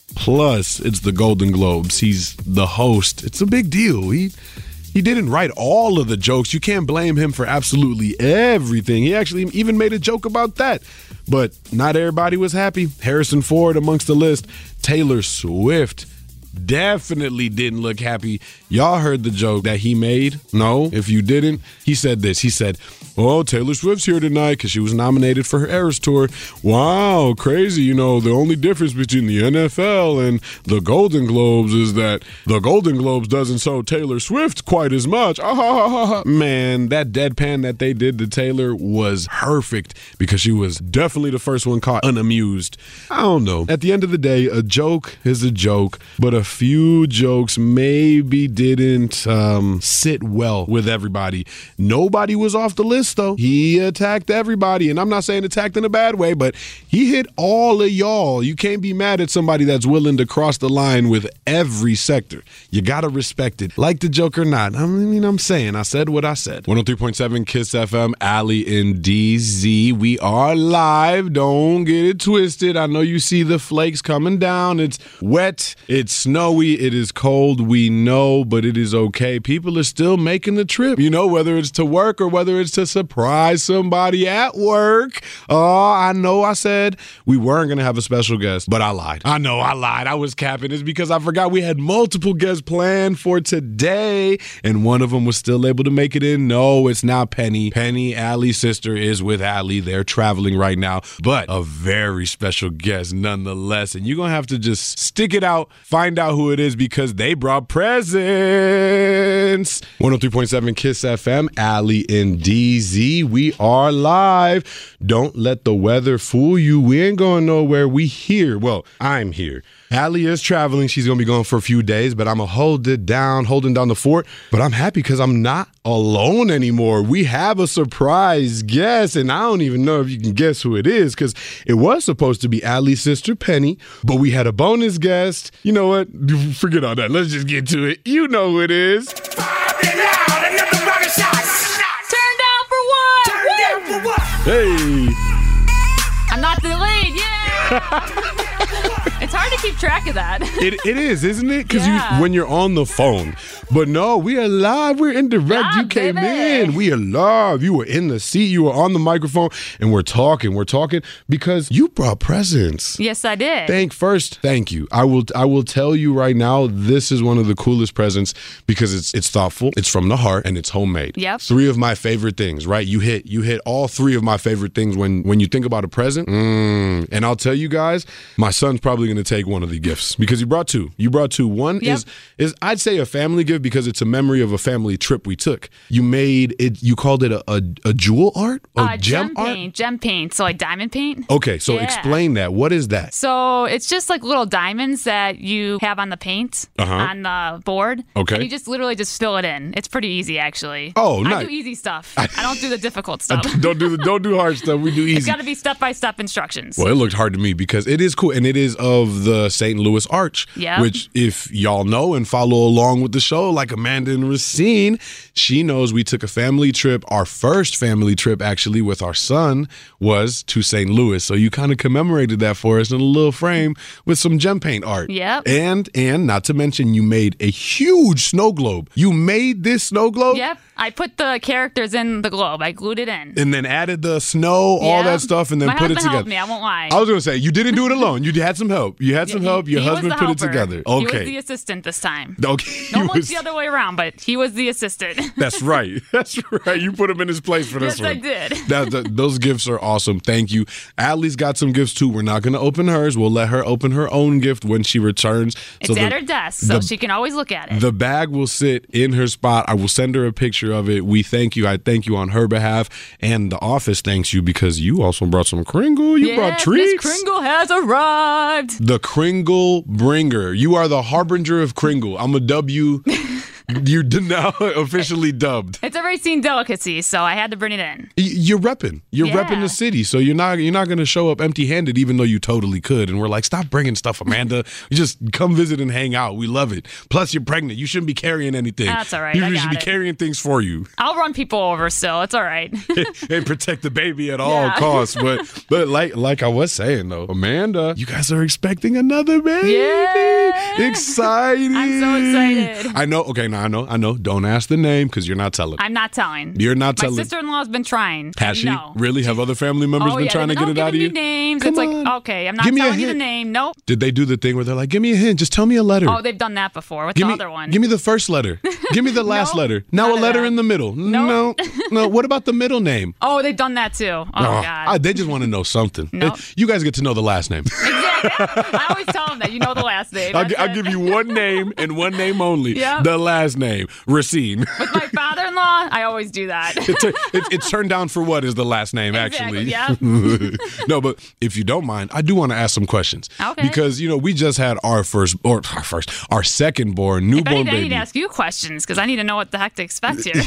Plus, it's the Golden Globes. He's the host. It's a big deal. He... He didn't write all of the jokes. You can't blame him for absolutely everything. He actually even made a joke about that. But not everybody was happy. Harrison Ford amongst the list. Taylor Swift definitely didn't look happy. Y'all heard the joke that he made? No, if you didn't, he said this. He said, oh, Taylor Swift's here tonight because she was nominated for her Eras Tour. Wow, crazy. You know, the only difference between the N F L and the Golden Globes is that the Golden Globes doesn't show Taylor Swift quite as much. Ah, ha, ha, ha, ha. Man, that deadpan that they did to Taylor was perfect because she was definitely the first one caught unamused. I don't know. At the end of the day, a joke is a joke, but a few jokes maybe didn't um, sit well with everybody. Nobody was off the list, though. He attacked everybody, and I'm not saying attacked in a bad way, but he hit all of y'all. You can't be mad at somebody that's willing to cross the line with every sector. You gotta respect it. Like the joke or not. I mean, I'm saying, I said what I said. one oh three point seven Kiss F M, Allie and D Z. We are live. Don't get it twisted. I know you see the flakes coming down. It's wet. It's snowy. It is cold. We know, but it is okay. People are still making the trip, you know, whether it's to work or whether it's to surprise somebody at work. Oh, I know I said we weren't going to have a special guest, but I lied. I know I lied. I was capping. It's because I forgot we had multiple guests planned for today, and one of them was still able to make it in. No, it's not Penny. Penny, Allie's sister, is with Allie. They're traveling right now, but a very special guest nonetheless, and you're going to have to just stick it out, find out out who it is because they brought presents. one oh three point seven Kiss F M, Allie and D Z. We are live. Don't let the weather fool you. We ain't going nowhere. We here. Well, I'm here. Allie is traveling. She's going to be gone for a few days, but I'm going to hold it down, holding down the fort. But I'm happy because I'm not alone anymore. We have a surprise guest, and I don't even know if you can guess who it is because it was supposed to be Allie's sister, Penny, but we had a bonus guest. You know what? Forget all that. Let's just get to it. You know who it is. Turned down for what? Turned down for what? Hey. I'm not delayed. Yeah. It's hard to keep track of that. It it is, isn't it? Because Yeah. you when you're on the phone. But no, we are live. We're in direct. Live, you came baby. in. We are live. You were in the seat. You were on the microphone, and we're talking. We're talking because you brought presents. Yes, I did. Thank first, thank you. I will I will tell you right now, this is one of the coolest presents because it's it's thoughtful, it's from the heart, and it's homemade. Yep. Three of my favorite things, right? You hit you hit all three of my favorite things when when you think about a present. Mm. And I'll tell you guys, my son's probably gonna take one of the gifts because you brought two. You brought two. One Yep. is is I'd say a family gift because it's a memory of a family trip we took. You made it. You called it a a, a jewel art, a Uh, gem, gem art. paint, gem paint. So like diamond paint. Okay, so Yeah. explain that. What is that? So it's just like little diamonds that you have on the paint Uh-huh. on the board. Okay. And you just literally just fill it in. It's pretty easy actually. Oh, I nice. do easy stuff. I don't do the difficult stuff. don't do the don't do hard stuff. We do easy. It's got to be step by step instructions. Well, it looked hard to me because it is cool, and it is of the Saint Louis Arch, Yep. which if y'all know and follow along with the show, like Amanda and Racine, she knows we took a family trip. Our first family trip, actually, with our son was to Saint Louis. So you kind of commemorated that for us in a little frame with some gem paint art. Yep. And, and not to mention, you made a huge snow globe. You made this snow globe? Yep. I put the characters in the globe. I glued it in. And then added the snow, all Yeah. that stuff, and then My put it husband together. helped me. I won't lie. I was going to say, you didn't do it alone. You had some help. You had some He- help. Your he was husband the put it helper. together. He was Okay. the assistant this time. Okay. he Normally was- it's the other way around, but he was the assistant. That's right. That's right. You put him in his place for this Yes, I one. did. That, that- those gifts are awesome. Thank you. Allie's got some gifts too. We're not going to open hers. We'll let her open her own gift when she returns. It's the- at her desk, so the- she can always look at it. The bag will sit in her spot. I will send her a picture of it. We thank you. I thank you on her behalf. And the office thanks you because you also brought some Kringle. You yes, brought treats. Miss Kringle has arrived. The Kringle bringer. You are the harbinger of Kringle. I'm a W. You're now officially dubbed. It's a Racine delicacy, so I had to bring it in. Y- You're repping. You're Yeah. repping the city, so you're not you're not going to show up empty-handed, even though you totally could. And we're like, stop bringing stuff, Amanda. You just come visit and hang out. We love it. Plus, you're pregnant. You shouldn't be carrying anything. That's all right. You I should got be it. carrying things for you I'll run people over still. It's all right. and protect the baby at all Yeah. costs. But but like like I was saying though, Amanda, you guys are expecting another baby. Yeah. Exciting. I'm so excited. I know. Okay, now I know. I know. Don't ask the name because you're not telling. I'm not telling. You're not My telling. sister-in-law's been trying. Has she? No. Really? Have other family members oh, been yeah, trying to they've get been, it "Oh, out of giving you? me names. Come it's on. like, okay, I'm not Give me a telling you the hint. name. Nope. Did they do the thing where they're like, give me a hint, just tell me a letter? Oh, they've done that before with give the me, other one. Give me the first letter. Give me the last No, letter. Now none a of letter that. in the middle. No, no. What about the middle name? Oh, they've done that too. Oh, Oh, God. I- they just want to know something. Nope. You guys get to know the last name. I always tell them that. You know the last name. I'll, That's gi- I'll it. give you one name and one name only. Yep. The last name, Racine. With my father-in-law, I always do that. It's, a, it, it's turned down for what is the last name, Exactly, actually. No, but if you don't mind, I do want to ask some questions. Okay. Because, you know, we just had our first, or our first, our second born, If newborn anything, I need baby. to ask you questions because I need to know what the heck to expect here.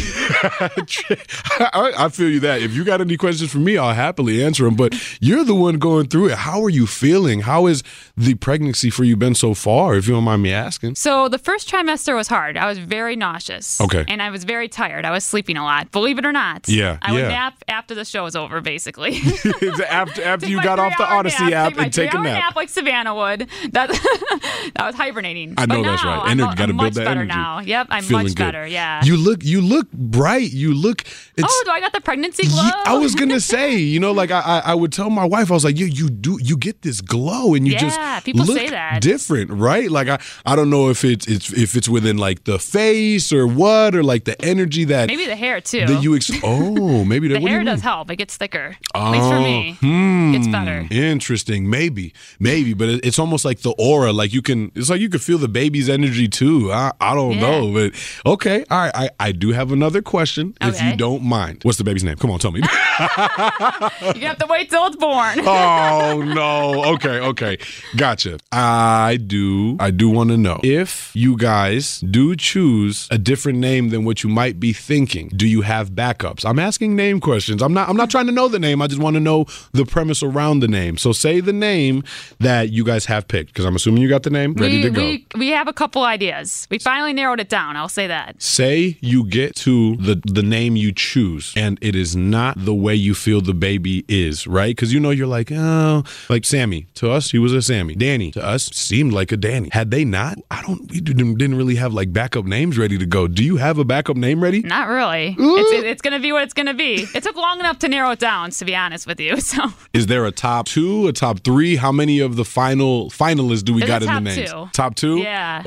I, I feel you that. If you got any questions for me, I'll happily answer them. But you're the one going through it. How are you feeling? How has the pregnancy for you been so far, if you don't mind me asking? So the first trimester was hard. I was very nauseous. Okay. And I was very tired. I was sleeping a lot. Believe it or not. Yeah, I would yeah. nap after the show was over, basically. It's after after Take you my got off the three-hour Odyssey nap, app take my and take a three-hour nap. nap like Savannah would. That I was hibernating. I know But that's now right. I'm, Energy, gotta I'm build much that better energy. now. Yep, I'm Feeling much good. better. Yeah. You look you look bright. You look it's oh, do I got the pregnancy glow? Ye- I was gonna say, you know, like I, I I would tell my wife, I was like, you you do you get this glow. glow and you Yeah, just people look say that. different, right? Like I, I don't know if it's it's if it's within like the face or what or like the energy that Maybe the hair too. that you ex- oh maybe the that, what do hair you does mean? help. It gets thicker. At least for me. Hmm, Gets better. Interesting. Maybe, maybe, but it, it's almost like the aura. Like you can, it's like you can feel the baby's energy too. I, I don't Yeah. know, but okay. All right. I, I do have another question, if Okay. you don't mind. What's the baby's name? Come on, tell me. You have to wait till it's born. Oh no. Okay. Okay. Gotcha. I do. I do want to know if you guys do choose a different name than what you might be thinking. Do you have backups? I'm asking name questions. I'm not. I'm not trying to know the name. I just want to know the premise around the name. So say the name that you guys have picked, because I'm assuming you got the name ready we, to go. We, we have a couple ideas. We finally narrowed it down. I'll say that. Say you get to the the name you choose, and it is not the way you feel the baby is, right? Because you know you're like, oh, like Sammy. To us, he was a Sammy. Danny, to us, seemed like a Danny. Had they not, I don't. We didn't, didn't really have like backup names ready to go. Do you have a backup name ready? Not really. It's, it, it's going to be what it's going to be. It took long enough to narrow it down, to be honest with you. So Is there a top two, a top three? How many of the final finalists do we There's got a in the top names? two. Top two? Yeah.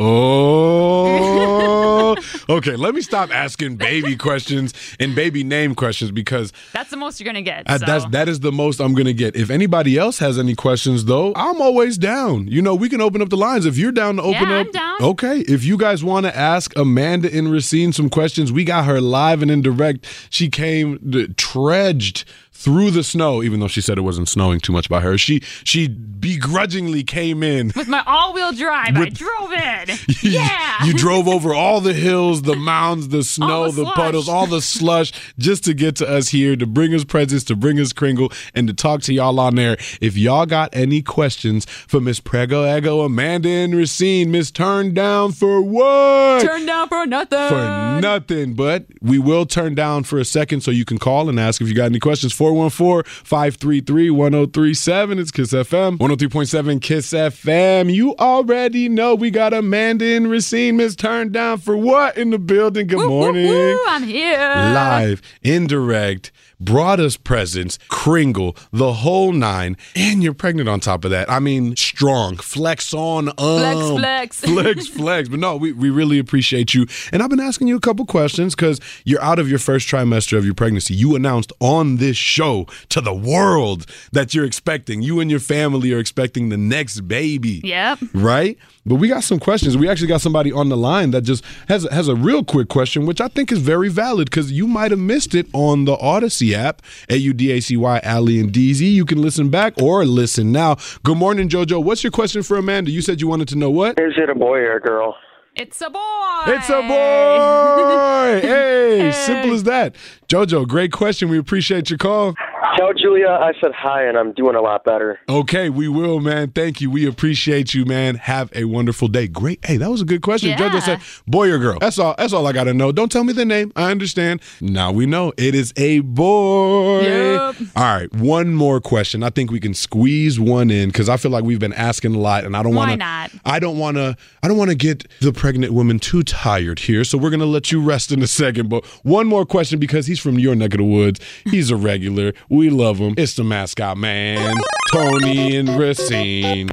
Oh. Okay, let me stop asking baby questions and baby name questions because that's the most you're going to get. Uh, so. that's that is the most I'm gonna get. If anybody else has any questions, though, I'm always down. You know, we can open up the lines if you're down to open Yeah, up. I'm down. Okay, if you guys want to ask Amanda and Racine some questions, we got her live and in direct. She came d- trudged through the snow, even though she said it wasn't snowing too much by her. She she begrudgingly came in. With my all-wheel drive, I With- drove in. Yeah. You drove over all the hills, the mounds, the snow, All the the, slush. puddles, all the slush, just to get to us here, to bring us presents, to bring us Kringle, and to talk to y'all on there. If y'all got any questions for Miss Prego Ego, Amanda, and Racine, Miss Turned Down for what? Turn down for nothing. For nothing, but we will turn down for a second so you can call and ask if you got any questions. four one four, five three three, one oh three seven. It's Kiss F M. one oh three point seven Kiss F M. You already know we got Amanda and Racine. Miss Turned Down for what in the building? Good Woo, woo, morning. woo, I'm here. Live, indirect, brought us presents, Kringle, the whole nine, and you're pregnant on top of that. I mean, strong. Flex on. Um, Flex, flex. Flex, flex. But no, we, we really appreciate you. And I've been asking you a couple questions because you're out of your first trimester of your pregnancy. You announced on this show to the world that you're expecting. You and your family are expecting the next baby. Yep. Right? But we got some questions. We actually got somebody on the line that just has, has a real quick question, which I think is very valid because you might have missed it on the Odyssey app, A U D A C Y, Allie and D Z. You can listen back or listen now. Good morning, JoJo. What's your question for Amanda? You said you wanted to know what? Is it a boy or a girl? It's a boy. It's a boy. Hey, Hey. simple as that. JoJo, great question. We appreciate your call. Tell Julia I said hi and I'm doing a lot better. Okay, we will, man. Thank you. We appreciate you, man. Have a wonderful day. Great. Hey, that was a good question. Yeah. JoJo said, boy or girl? That's all. That's all I got to know. Don't tell me the name. I understand. Now we know it is a boy. Yep. All right, one more question. I think we can squeeze one in because I feel like we've been asking a lot, and I don't want Why to. not? I don't want to. I don't want to get the pregnant woman too tired here. So we're gonna let you rest in a second. But one more question because he's from your neck of the woods. He's a regular. We love him. It's the mascot man, Tony and Racine.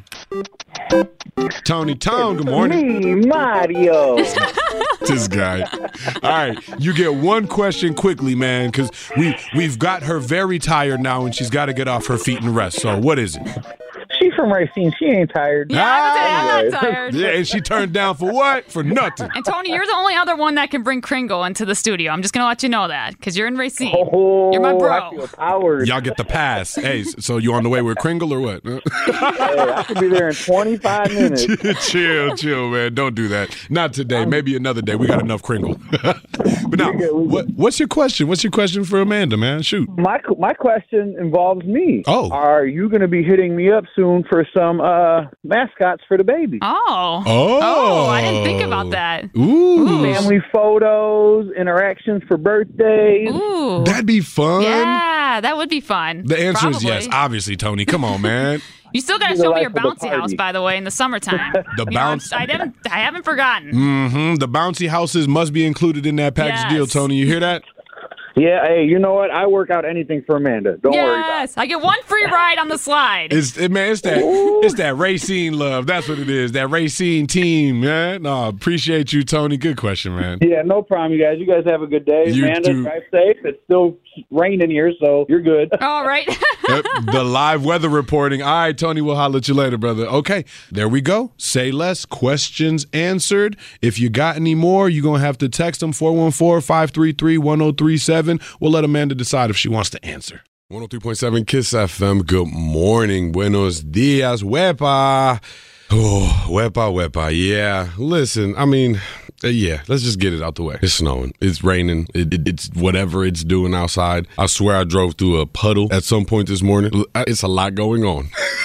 Tony, Tone. Good morning. Me, Mario. This guy. All right, you get one question quickly, man, because we we've got her very tired now, and she's got to get off her feet and rest. So, what is it? She from Racine. She ain't tired. Yeah, I was- I'm not tired. Yeah, and she turned down for what? For nothing. And Tony, you're the only other one that can bring Kringle into the studio. I'm just gonna let you know that because you're in Racine. Oh, You're my I bro. feel powered. Y'all get the pass. Hey, so you on the way with Kringle or what? Hey, I could be there in twenty-five minutes. chill, chill, man. Don't do that. Not today. Maybe another day. We got enough Kringle. But now, what, what's your question? What's your question for Amanda, man? Shoot. My my question involves me. Oh. Are you going to be hitting me up soon for some uh, mascots for the baby? Oh. Oh. Oh, I didn't think about that. Ooh. Family photos, interactions for birthdays. Ooh. That'd be fun. Yeah, that would be fun. The answer is Probably. yes, obviously, Tony. Come on, man. You still gotta Be the show me life your of the bouncy party. house, by the way, in the summertime. The You know, bounce. I haven't, I haven't forgotten. Mm-hmm. The bouncy houses must be included in that package Yes. deal, Tony. You hear that? Yeah, hey, you know what? I work out anything for Amanda. Don't yes, worry about it. Yes, I get one free ride on the slide. It's it, man, it's that Ooh. it's that Racine love. That's what it is. That Racine team, man. No, appreciate you, Tony. Good question, man. Yeah, no problem, you guys. You guys have a good day. You Amanda, too. drive safe. It's still raining here, so you're good. All right. Yep, the live weather reporting. All right, Tony, we'll holler at you later, brother. Okay, there we go. Say less. Questions answered. If you got any more, you're going to have to text them four one four, five three three, one oh three seven. We'll let Amanda decide if she wants to answer. one oh three point seven Kiss F M. Good morning. Buenos dias, wepa. Oh, wepa, wepa. Yeah, listen, I mean, uh, yeah, let's just get it out the way. It's snowing. It's raining. It, it, it's whatever it's doing outside. I swear I drove through a puddle at some point this morning. It's a lot going on.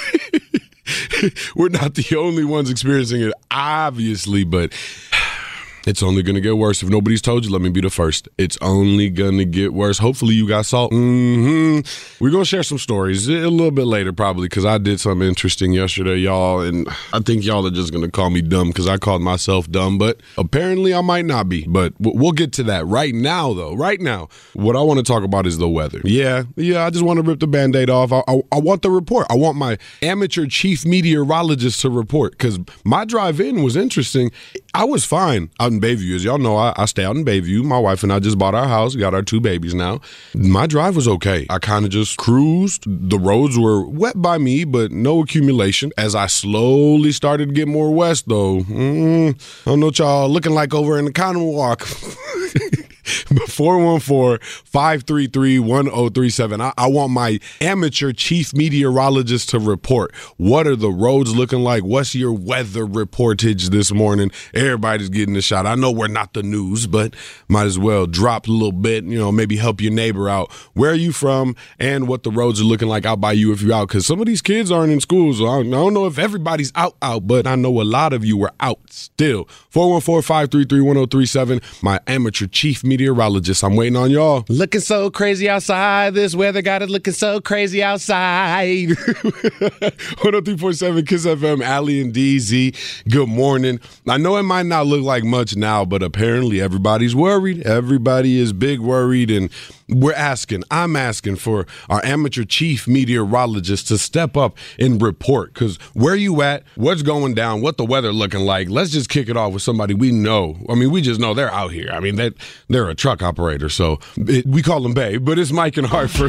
We're not the only ones experiencing it, obviously, but it's only going to get worse. If nobody's told you, let me be the first. It's only going to get worse. Hopefully you got salt. Mm-hmm. We're going to share some stories a little bit later probably because I did something interesting yesterday, y'all, and I think y'all are just going to call me dumb because I called myself dumb, but apparently I might not be. But we'll get to that. Right now, though, right now, what I want to talk about is the weather. Yeah, yeah, I just want to rip the Band-Aid off. I, I, I want the report. I want my amateur chief meteorologist to report because my drive-in was interesting. I was fine. I in Bayview. As y'all know, I, I stay out in Bayview. My wife and I just bought our house. We got our two babies now. My drive was okay. I kind of just cruised. The roads were wet by me, but no accumulation. As I slowly started to get more west, though, mm, I don't know what y'all looking like over in the Conway Walk. four one four, five three three, one oh three seven. I, I want my amateur chief meteorologist to report. What are the roads looking like? What's your weather reportage this morning? Everybody's getting a shot. I know we're not the news, but might as well drop a little bit, you know, maybe help your neighbor out. Where are you from and what the roads are looking like out by you if you're out? Because some of these kids aren't in school, so I don't, I don't know if everybody's out, out, but I know a lot of you were out still. four one four, five three three, one oh three seven, my amateur chief meteorologist. I'm waiting on y'all. Looking so crazy outside. This weather got it looking so crazy outside. one oh three point seven Kiss F M, Allie and D Z. Good morning. I know it might not look like much now, but apparently everybody's worried. Everybody is big worried, and we're asking, I'm asking for our amateur chief meteorologist to step up and report. Because where you at, what's going down, what the weather looking like, let's just kick it off with somebody we know. I mean, we just know they're out here. I mean, they, they're a truck operator, so it, we call them Babe, but it's Mike in Hartford.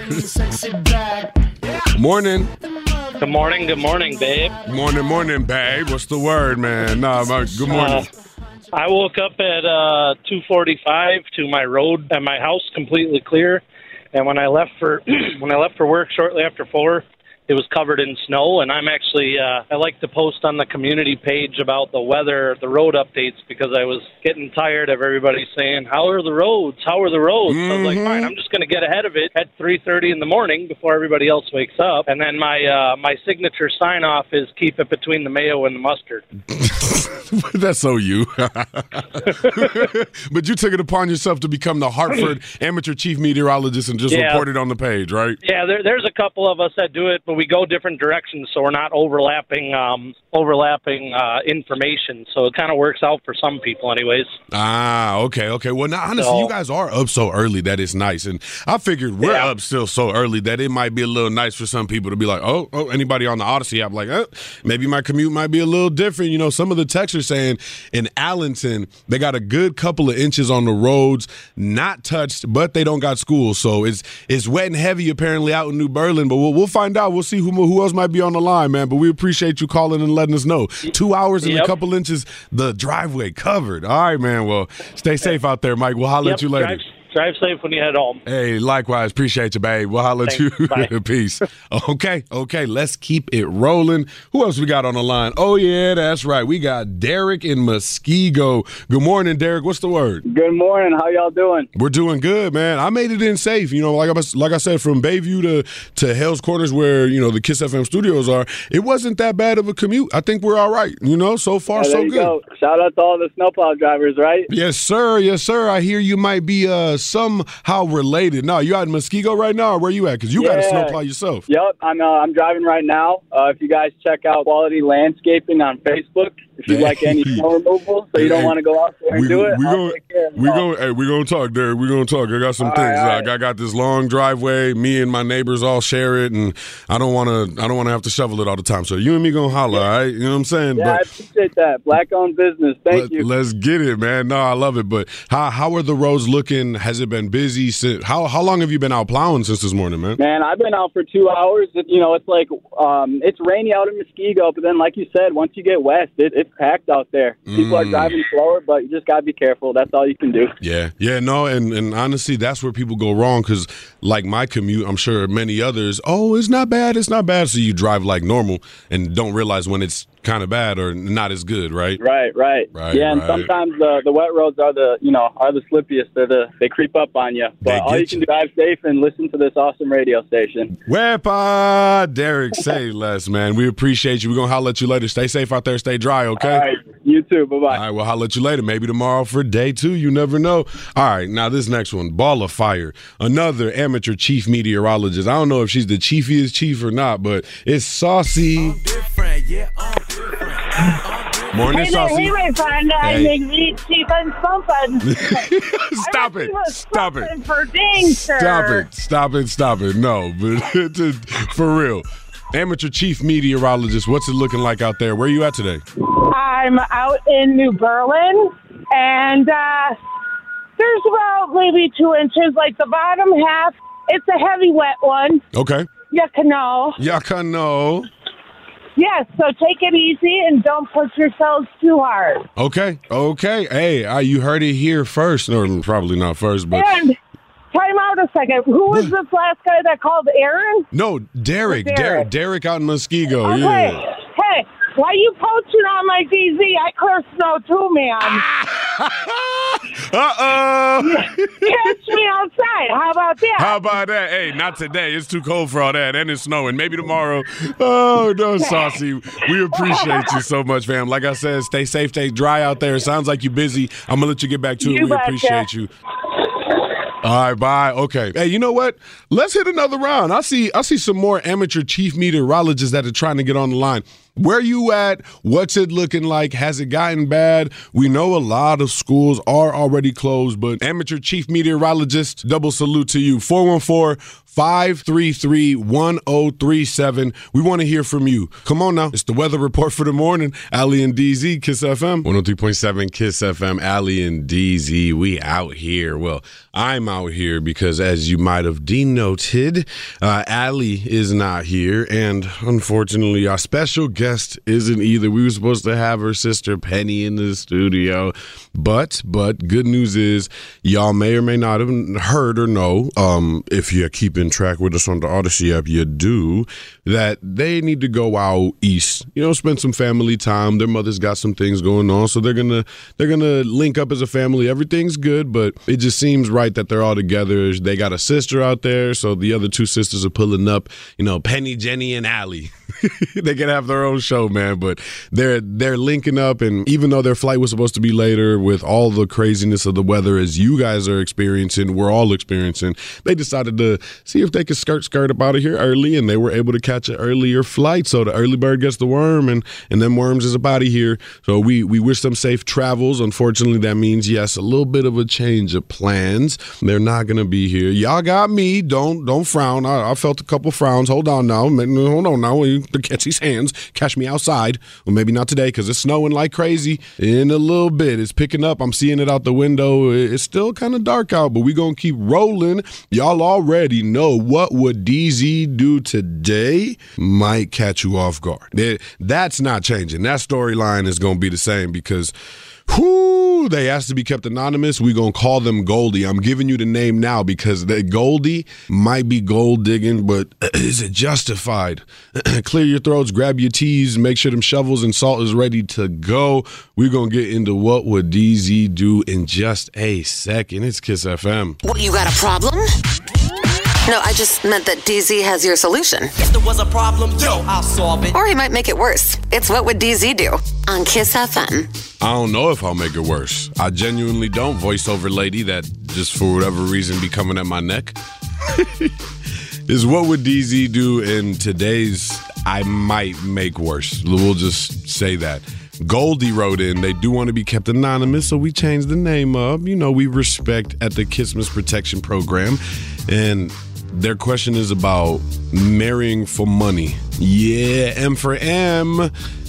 Morning. Good morning, good morning, Babe. Morning, morning, Babe. What's the word, man? Nah, Mike, good morning. Uh, I woke up at uh, two forty-five to my road and my house completely clear, and when I left for when I left for work shortly after four, it was covered in snow. And I'm actually uh, I like to post on the community page about the weather, the road updates, because I was getting tired of everybody saying, "How are the roads? How are the roads?" Mm-hmm. So I was like, "Fine, I'm just going to get ahead of it at three thirty in the morning before everybody else wakes up." And then my uh, my signature sign off is keep it between the mayo and the mustard. That's so you. But you took it upon yourself to become the Hartford amateur chief meteorologist and just yeah. report it on the page, right? Yeah, there, there's a couple of us that do it, but we go different directions, so we're not overlapping um, overlapping uh, information. So it kind of works out for some people anyways. Ah, okay, okay. Well, now, honestly, so, you guys are up so early that it's nice. And I figured we're yeah. up still so early that it might be a little nice for some people to be like, oh, oh anybody on the Odyssey app, like, eh, maybe my commute might be a little different. You know, some of the texts are saying in Allenton, they got a good couple of inches on the roads, not touched, but they don't got school. So it's it's wet and heavy apparently out in New Berlin, but we'll, we'll find out. We'll see who, who else might be on the line, man. But we appreciate you calling and letting us know. Two hours and yep. a couple inches, the driveway covered. All right, man. Well, stay safe out there, Mike. We'll holler yep, at you later. Drive, drive safe when you head home. Hey, likewise. Appreciate you, babe. We'll holler at you. Peace. Okay, okay. Let's keep it rolling. Who else we got on the line? Oh, yeah, that's right. We got Derek in Muskego. Good morning, Derek. What's the word? Good morning. How y'all doing? We're doing good, man. I made it in safe. You know, like I, like I said, from Bayview to, to Hell's Corners where, you know, the Kiss F M studios are, it wasn't that bad of a commute. I think we're all right. You know, so far, yeah, so good. Go. Shout out to all the snowplow drivers, right? Yes, sir. Yes, sir. I hear you might be uh, somehow related. No, you out in Muskego right now, or where you at? Because you got a Yeah. snowplow yourself. Yep, I'm uh, I'm driving right now. Uh, if you guys check out Quality Landscaping on Facebook, if you like any snow removal, so you don't want to go out there and We, do it, we I'll gonna, take care of it we all. gonna, hey, we gonna talk, Derek. We gonna talk. I got some All things. right, all Like right. I got this long driveway. Me and my neighbors all share it, and I don't want to. I don't want to have to shovel it all the time. So you and me gonna holler, all right? You know what I'm saying? Yeah, I appreciate that. Black-owned business. Thank Let, you. Let's get it, man. No, I love it. But how how are the roads looking? Has it been busy? Since, how how long have you been out plowing since this morning, man? Man, I've been out for two hours. It, you know, it's like um, it's rainy out in Muskego, but then, like you said, once you get west, it, it's packed out there. People are Mm. driving slower, but you just gotta be careful. That's all you can do. Yeah, yeah, no, and, and honestly, that's where people go wrong because, like my commute, I'm sure many others, oh, it's not bad, it's not bad. So you drive like normal and don't realize when it's kind of bad or not as good, right? Right, right, Right, Yeah, and right. sometimes the the wet roads are the you know are the slippiest. They're the they creep up on you. They But all get you can do, drive safe and listen to this awesome radio station. Wepa, Derek, say less, man. We appreciate you. We're going to holler at you later. Stay safe out there. Stay dry, okay? All right, you too. Bye-bye. All right, we'll holler at you later. Maybe tomorrow for day two. You never know. All right, now this next one, Ball of Fire. Another amateur chief meteorologist. I don't know if she's the chiefiest chief or not, but it's Saucy. Morning, Hey there, Saucy. hey, my friend. I Hey. make meat, cheap, and something. Stop it. Stop it. For dang, sir. Stop it. Stop it. Stop it. No, but for real. Amateur chief meteorologist, what's it looking like out there? Where are you at today? I'm out in New Berlin, and uh, there's about maybe two inches, like the bottom half. It's a heavy, wet one. Okay. You can know. Y'all know. Yes, so take it easy and don't push yourselves too hard. Okay. Okay. Hey, uh, you heard it here first. Or probably not first, but. And time out a second. Who was this last guy that called Aaron? No, Derek. Derek. Derek. Derek out in Muskego. Okay. Yeah. Hey, why you poaching on my D Z? I clear snow too, man. Uh-oh. Catch me outside. How about that? How about that? Hey, not today. It's too cold for all that, and it's snowing. Maybe tomorrow. Oh, no, Saucy. We appreciate you so much, fam. Like I said, stay safe, stay dry out there. It sounds like you're busy. I'm going to let you get back to it. You We betcha. appreciate you. All right, bye. Okay. Hey, you know what? Let's hit another round. I see I see some more amateur chief meteorologists that are trying to get on the line. Where you at? What's it looking like? Has it gotten bad? We know a lot of schools are already closed, but amateur chief meteorologist, double salute to you. four one four, five three three, one oh three seven. We want to hear from you. Come on now. It's the weather report for the morning. Allie and D Z, Kiss F M. one oh three point seven Kiss F M. Allie and D Z, we out here. Well, I'm out here because, as you might have denoted, uh, Allie is not here. And unfortunately, our special guest isn't either. We were supposed to have her sister Penny in the studio. But, but good news is, y'all may or may not have heard or know, um, if you're keeping track with us on the Odyssey app, you do, that they need to go out east, you know, spend some family time. Their mother's got some things going on, so they're gonna they're gonna link up as a family. Everything's good, but it just seems right that they're all together. They got a sister out there, so the other two sisters are pulling up, you know, Penny, Jenny, and Allie. They can have their own show, man, but they're they're linking up, and even though their flight was supposed to be later, with all the craziness of the weather as you guys are experiencing, we're all experiencing, they decided to see if they could skirt skirt up out of here early, and they were able to catch an earlier flight. So the early bird gets the worm, and and them worms is up out of here. So we we wish them safe travels. Unfortunately, that means yes, a little bit of a change of plans. They're not gonna be here. Y'all got me. Don't don't frown. I, I felt a couple frowns. Hold on now. Hold on now. You catch these hands. Catch me outside. Well, maybe not today because it's snowing like crazy. In a little bit, it's picking up. I'm seeing it out the window. It's still kind of dark out, but we gonna keep rolling. Y'all already know what would D Z do today might catch you off guard. It, that's not changing. That storyline is gonna be the same because whoo, they asked to be kept anonymous. We're going to call them Goldie. I'm giving you the name now because the Goldie might be gold digging, but is it justified? Clear your throats, grab your teas, make sure them shovels and salt is ready to go. We're going to get into what would D Z do in just a second. It's Kiss F M. What, you got a problem? No, I just meant that D Z has your solution. If there was a problem, yo, I'll solve it. Or he might make it worse. It's What Would D Z Do on Kiss F M. I don't know if I'll make it worse. I genuinely don't, voiceover lady that just for whatever reason be coming at my neck. Is what would D Z do in today's I might make worse. We'll just say that. Goldie wrote in, they do want to be kept anonymous, so we changed the name up. You know, we respect at the Christmas Protection Program. And their question is about marrying for money. Yeah, M for M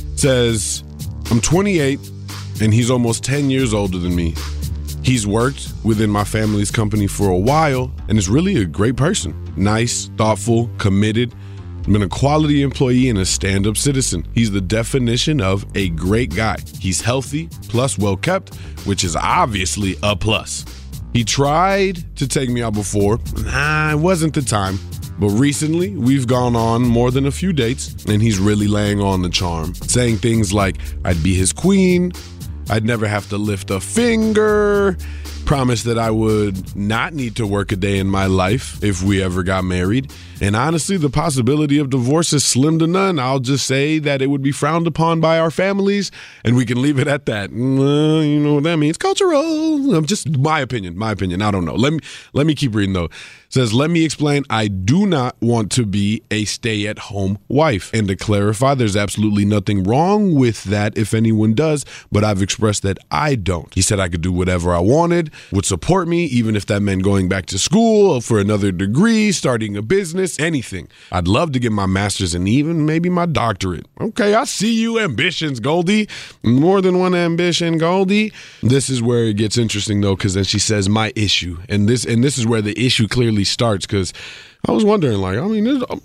says, I'm twenty-eight and he's almost ten years older than me. He's worked within my family's company for a while and is really a great person. Nice, thoughtful, committed, been a quality employee and a stand-up citizen. He's the definition of a great guy. He's healthy, plus well-kept, which is obviously a plus. He tried to take me out before. Nah, it wasn't the time. But recently, we've gone on more than a few dates, and he's really laying on the charm, saying things like, I'd be his queen, I'd never have to lift a finger, promised that I would not need to work a day in my life if we ever got married. And honestly, the possibility of divorce is slim to none. I'll just say that it would be frowned upon by our families, and we can leave it at that. Uh, you know what that means? Cultural. Just my opinion, my opinion. I don't know. Let me let me keep reading, though. It says, let me explain. I do not want to be a stay-at-home wife. And to clarify, there's absolutely nothing wrong with that if anyone does, but I've expressed that I don't. He said I could do whatever I wanted, would support me, even if that meant going back to school for another degree, starting a business, anything. I'd love to get my master's and even maybe my doctorate. Okay, I see you ambitions, Goldie. More than one ambition, Goldie. This is where it gets interesting, though, because then she says, my issue. And this and this is where the issue clearly starts, because I was wondering, like, I mean,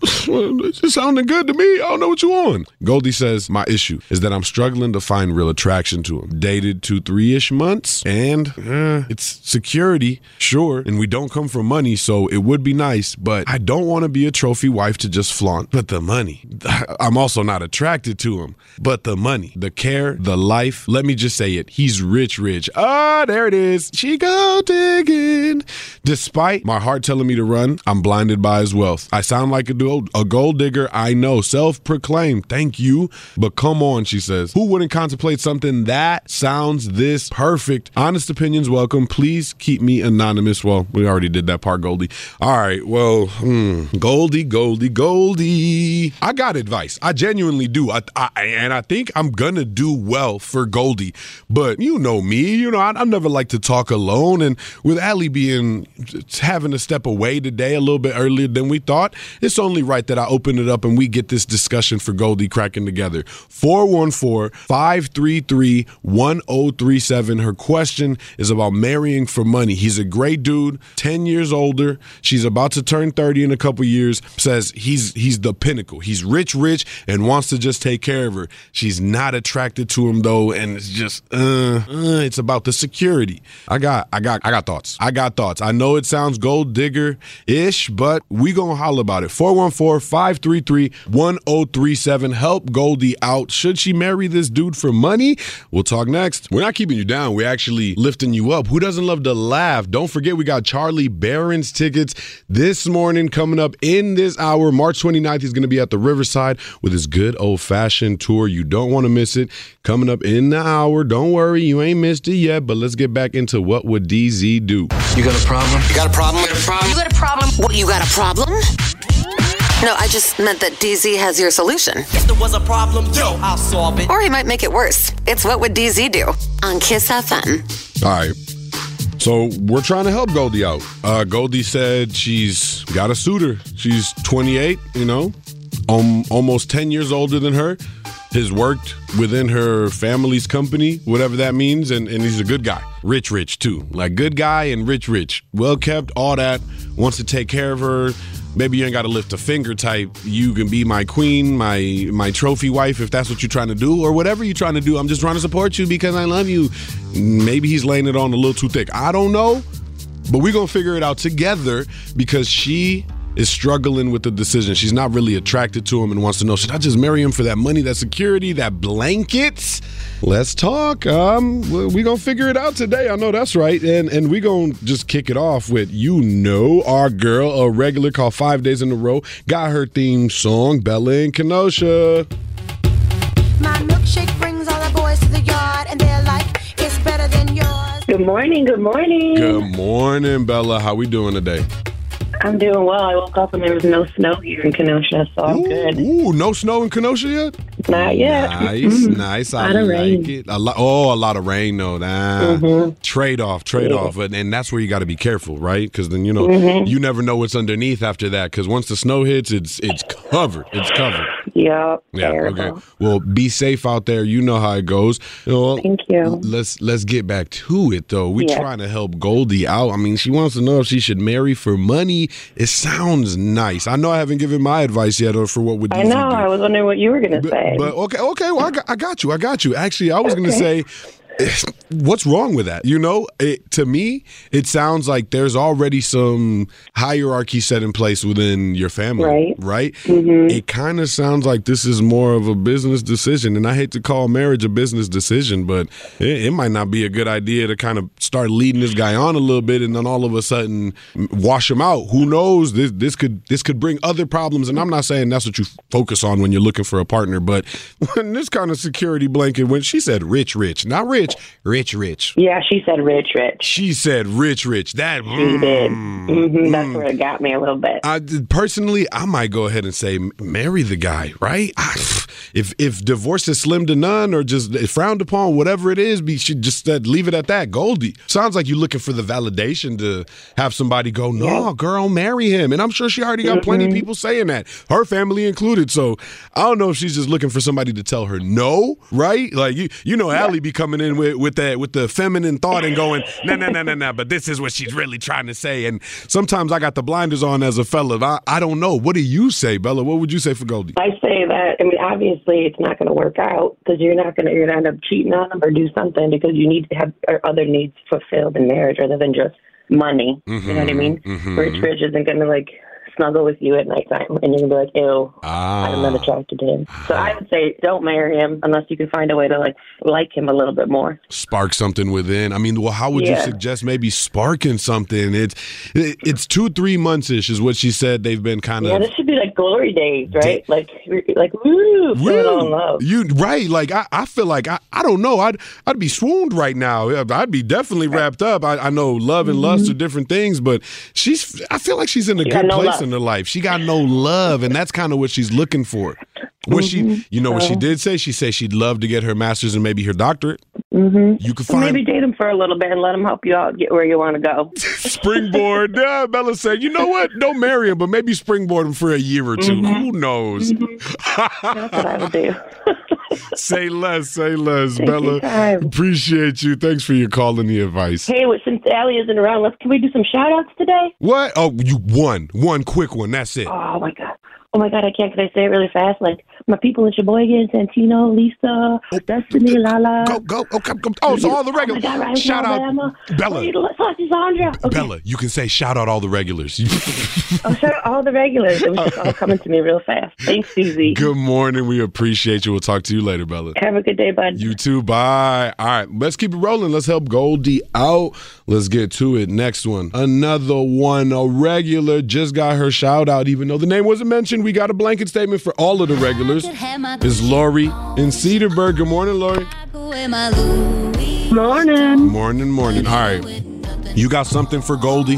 it's just sounding good to me. I don't know what you want. Goldie says, my issue is that I'm struggling to find real attraction to him. Dated two, three-ish months, and eh, it's security, sure, and we don't come from money, so it would be nice, but I don't want to be a trophy wife to just flaunt. But the money, I'm also not attracted to him. But the money, the care, the life, let me just say it. He's rich, rich. Ah, there it is. She go digging. Despite my heart telling me to run, I'm blinded by his wealth. I sound like a, do- a gold digger, I know, self-proclaimed, thank you, but come on, she says. Who wouldn't contemplate something that sounds this perfect? Honest opinions welcome. Please keep me anonymous. Well, we already did that part, Goldie. All right, well, hmm, Goldie, Goldie, Goldie. I got advice. I genuinely do. I, I, and I think I'm gonna do well for Goldie, but you know me, you know, I, I never like to talk alone, and with Allie being, having to step away today a little bit earlier than we thought, it's only right that I open it up and we get this discussion for Goldie cracking together. four one four, five three three, one oh three seven. Her question is about marrying for money. He's a great dude, ten years older. She's about to turn thirty in a couple years. Says he's he's the pinnacle. He's rich, rich, and wants to just take care of her. She's not attracted to him though, and it's just uh, uh it's about the security. I got I got I got thoughts. I got thoughts. I know it sounds gold digger-ish, but we gonna holler about it. four one four, five three three, one oh three seven. Help Goldie out. Should she marry this dude for money? We'll talk next. We're not keeping you down. We're actually lifting you up. Who doesn't love to laugh? Don't forget we got Charlie Barron's tickets this morning coming up in this hour. March twenty-ninth, he's going to be at the Riverside with his good old-fashioned tour. You don't want to miss it. Coming up in the hour. Don't worry, you ain't missed it yet, but let's get back into what would D Z do. You got a problem? You got a problem? You got a problem? You got a problem? What, you got a problem? No, I just meant that D Z has your solution. If there was a problem, yo, I'll solve it. Or he might make it worse. It's What Would D Z Do on Kiss F M. All right. So we're trying to help Goldie out. Uh, Goldie said she's got a suitor. She's twenty-eight, you know, um, almost ten years older than her. Has worked within her family's company, whatever that means, and, and he's a good guy. Rich, rich, too. Like, good guy and rich, rich. Well-kept, all that. Wants to take care of her. Maybe you ain't got to lift a finger type. You can be my queen, my my trophy wife, if that's what you're trying to do, or whatever you're trying to do. I'm just trying to support you because I love you. Maybe he's laying it on a little too thick. I don't know, but we're going to figure it out together because she is struggling with the decision. She's not really attracted to him and wants to know, should I just marry him for that money, that security, that blankets? Let's talk. Um, we're going to figure it out today. I know that's right. And and we're going to just kick it off with, you know, our girl, a regular called Five Days in a Row, got her theme song, Bella and Kenosha. My milkshake brings all the boys to the yard, and they're like, Good morning. Good morning. Good morning, Bella. How we doing today? I'm doing well. I woke up and there was no snow here in Kenosha, so I'm ooh, good. Ooh, no snow in Kenosha yet? Not yet. Nice, Mm-hmm. nice. I A lot of like rain. it. A lot. Oh, a lot of rain, though. Nah. Mm-hmm. Trade off, trade Yeah. off, and, and that's where you got to be careful, right? Because then you know Mhm. you never know what's underneath after that. Because once the snow hits, it's it's covered. It's covered. Yep. Yeah. Terrible. Okay. Well, be safe out there. You know how it goes. You know, Thank you. Let's let's get back to it though. We Yeah. trying to help Goldie out. I mean, she wants to know if she should marry for money. It sounds nice. I know I haven't given my advice yet, or for what would I you know. do. I was wondering what you were going to say. But okay, okay. Well, I got, I got you. I got you. Actually, I was going to say, what's wrong with that? You know, it, to me, it sounds like there's already some hierarchy set in place within your family, Right. right? Mhm. It kind of sounds like this is more of a business decision, and I hate to call marriage a business decision, but it, it might not be a good idea to kind of start leading this guy on a little bit, and then all of a sudden wash him out. Who knows? This this could this could bring other problems, and I'm not saying that's what you focus on when you're looking for a partner, but when this kind of security blanket, when she said rich, rich, not rich, rich, rich. Yeah, she said rich, rich. She said rich, rich. That She did. hmm That's where it got me a little bit. I personally, I might go ahead and say m- marry the guy, right? I, if if divorce is slim to none or just frowned upon, whatever it is, we should just uh, leave it at that. Goldie, sounds like you're looking for the validation to have somebody go, no, Yeah. girl, marry him. And I'm sure she already got plenty of Mhm. people saying that, her family included. So I don't know if she's just looking for somebody to tell her no, right? Like you, you know, Allie be coming in with with that with the feminine thought and going, no, no, no, no, no. But this is what she's really trying to say. And sometimes I got the blinders on as a fella. I, I don't know. What do you say, Bella? What would you say for Goldie? I say that, I mean, obviously it's not going to work out because you're not going to, you're going to end up cheating on them or do something because you need to have other needs fulfilled in marriage other than just money. You know what I mean? Mhm. Rich Rich isn't going to, like, snuggle with you at nighttime and you're going to be like, ew, I'm not attracted to him. So I would say don't marry him unless you can find a way to, like, like him a little bit more. Spark something within. I mean, well, how would you Yeah. suggest maybe sparking something? It's it, it's two, three months ish is what she said. They've been kind Yeah, of. this should be like glory days, right? Like, like, woo, feeling all in love. You right? Like I, I feel like I, I don't know. I'd I'd be swooned right now. I'd be definitely wrapped up. I, I know love and lust are different things, but she's. I feel like she's in a She got good no place love. in her life. She got no love, and that's kind of what she's looking for. What she, you know, what she So- did say. She said she'd love to get her master's and maybe her doctorate. Mm-hmm. You could Well, find maybe date him for a little bit and let him help you out get where you want to go. springboard. Yeah, Bella said, you know what? Don't marry him, but maybe springboard him for a year or 2 Mhm. Who knows? That's what I would do. Say less, say less, Take Bella. your time. Appreciate you. Thanks for your call and the advice. Hey, well, since Allie isn't around, let's can we do some shout outs today? What? Oh, you one, one quick one. That's it. Oh my god. Oh my god, I can't. Can I say it really fast? Like my people in Sheboygan, Santino, Lisa, Destiny, Lala. Go, go, oh, come, come. Oh, so all the regulars. Oh my god, right Shout now, out, Alabama. Bella. Wait, Sausage Sandra. Okay. Bella, you can say shout out all the regulars. Oh, shout out all the regulars. It was just all coming to me real fast. Thanks, Susie. Good morning. We appreciate you. We'll talk to you later, Bella. Have a good day, bud. You too. Bye. All right. Let's keep it rolling. Let's help Goldie out. Let's get to it. Next one. Another one. A regular just got her shout out, even though the name wasn't mentioned. We got a blanket statement for all of the regulars. It's Lori in Cedarburg. Good morning, Lori. Morning. Morning, morning. All right. You got something for Goldie?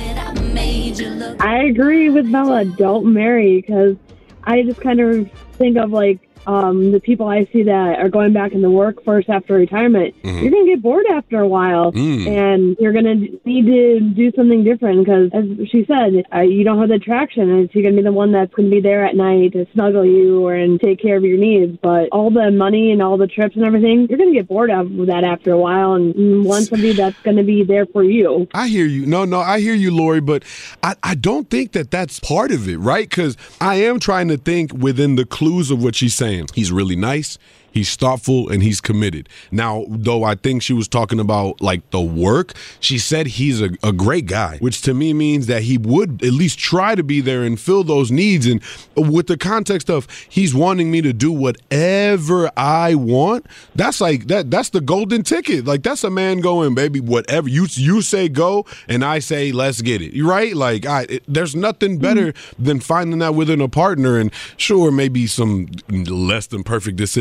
I agree with Bella. Don't marry because I just kind of think of like um, the people I see that are going back into workforce after retirement. Mhm. You're going to get bored after a while, Mm. and you're going to need to do something different because, as she said, uh, you don't have the attraction, and you're going to be the one that's going to be there at night to snuggle you or and take care of your needs. But all the money and all the trips and everything, you're going to get bored of that after a while, and you want somebody that's going to be there for you. I hear you. No, no, I hear you, Lori, but I, I don't think that that's part of it, right? Because I am trying to think within the clues of what she's saying. He's really nice. He's thoughtful and he's committed. Now, though, I think she was talking about like the work. She said he's a, a great guy, which to me means that he would at least try to be there and fill those needs. And with the context of he's wanting me to do whatever I want, that's like that. That's the golden ticket. Like that's a man going, baby, whatever you you say go, and I say let's get it. You right? Like I, it, there's nothing better than finding that within a partner. And sure, maybe some less than perfect decisions might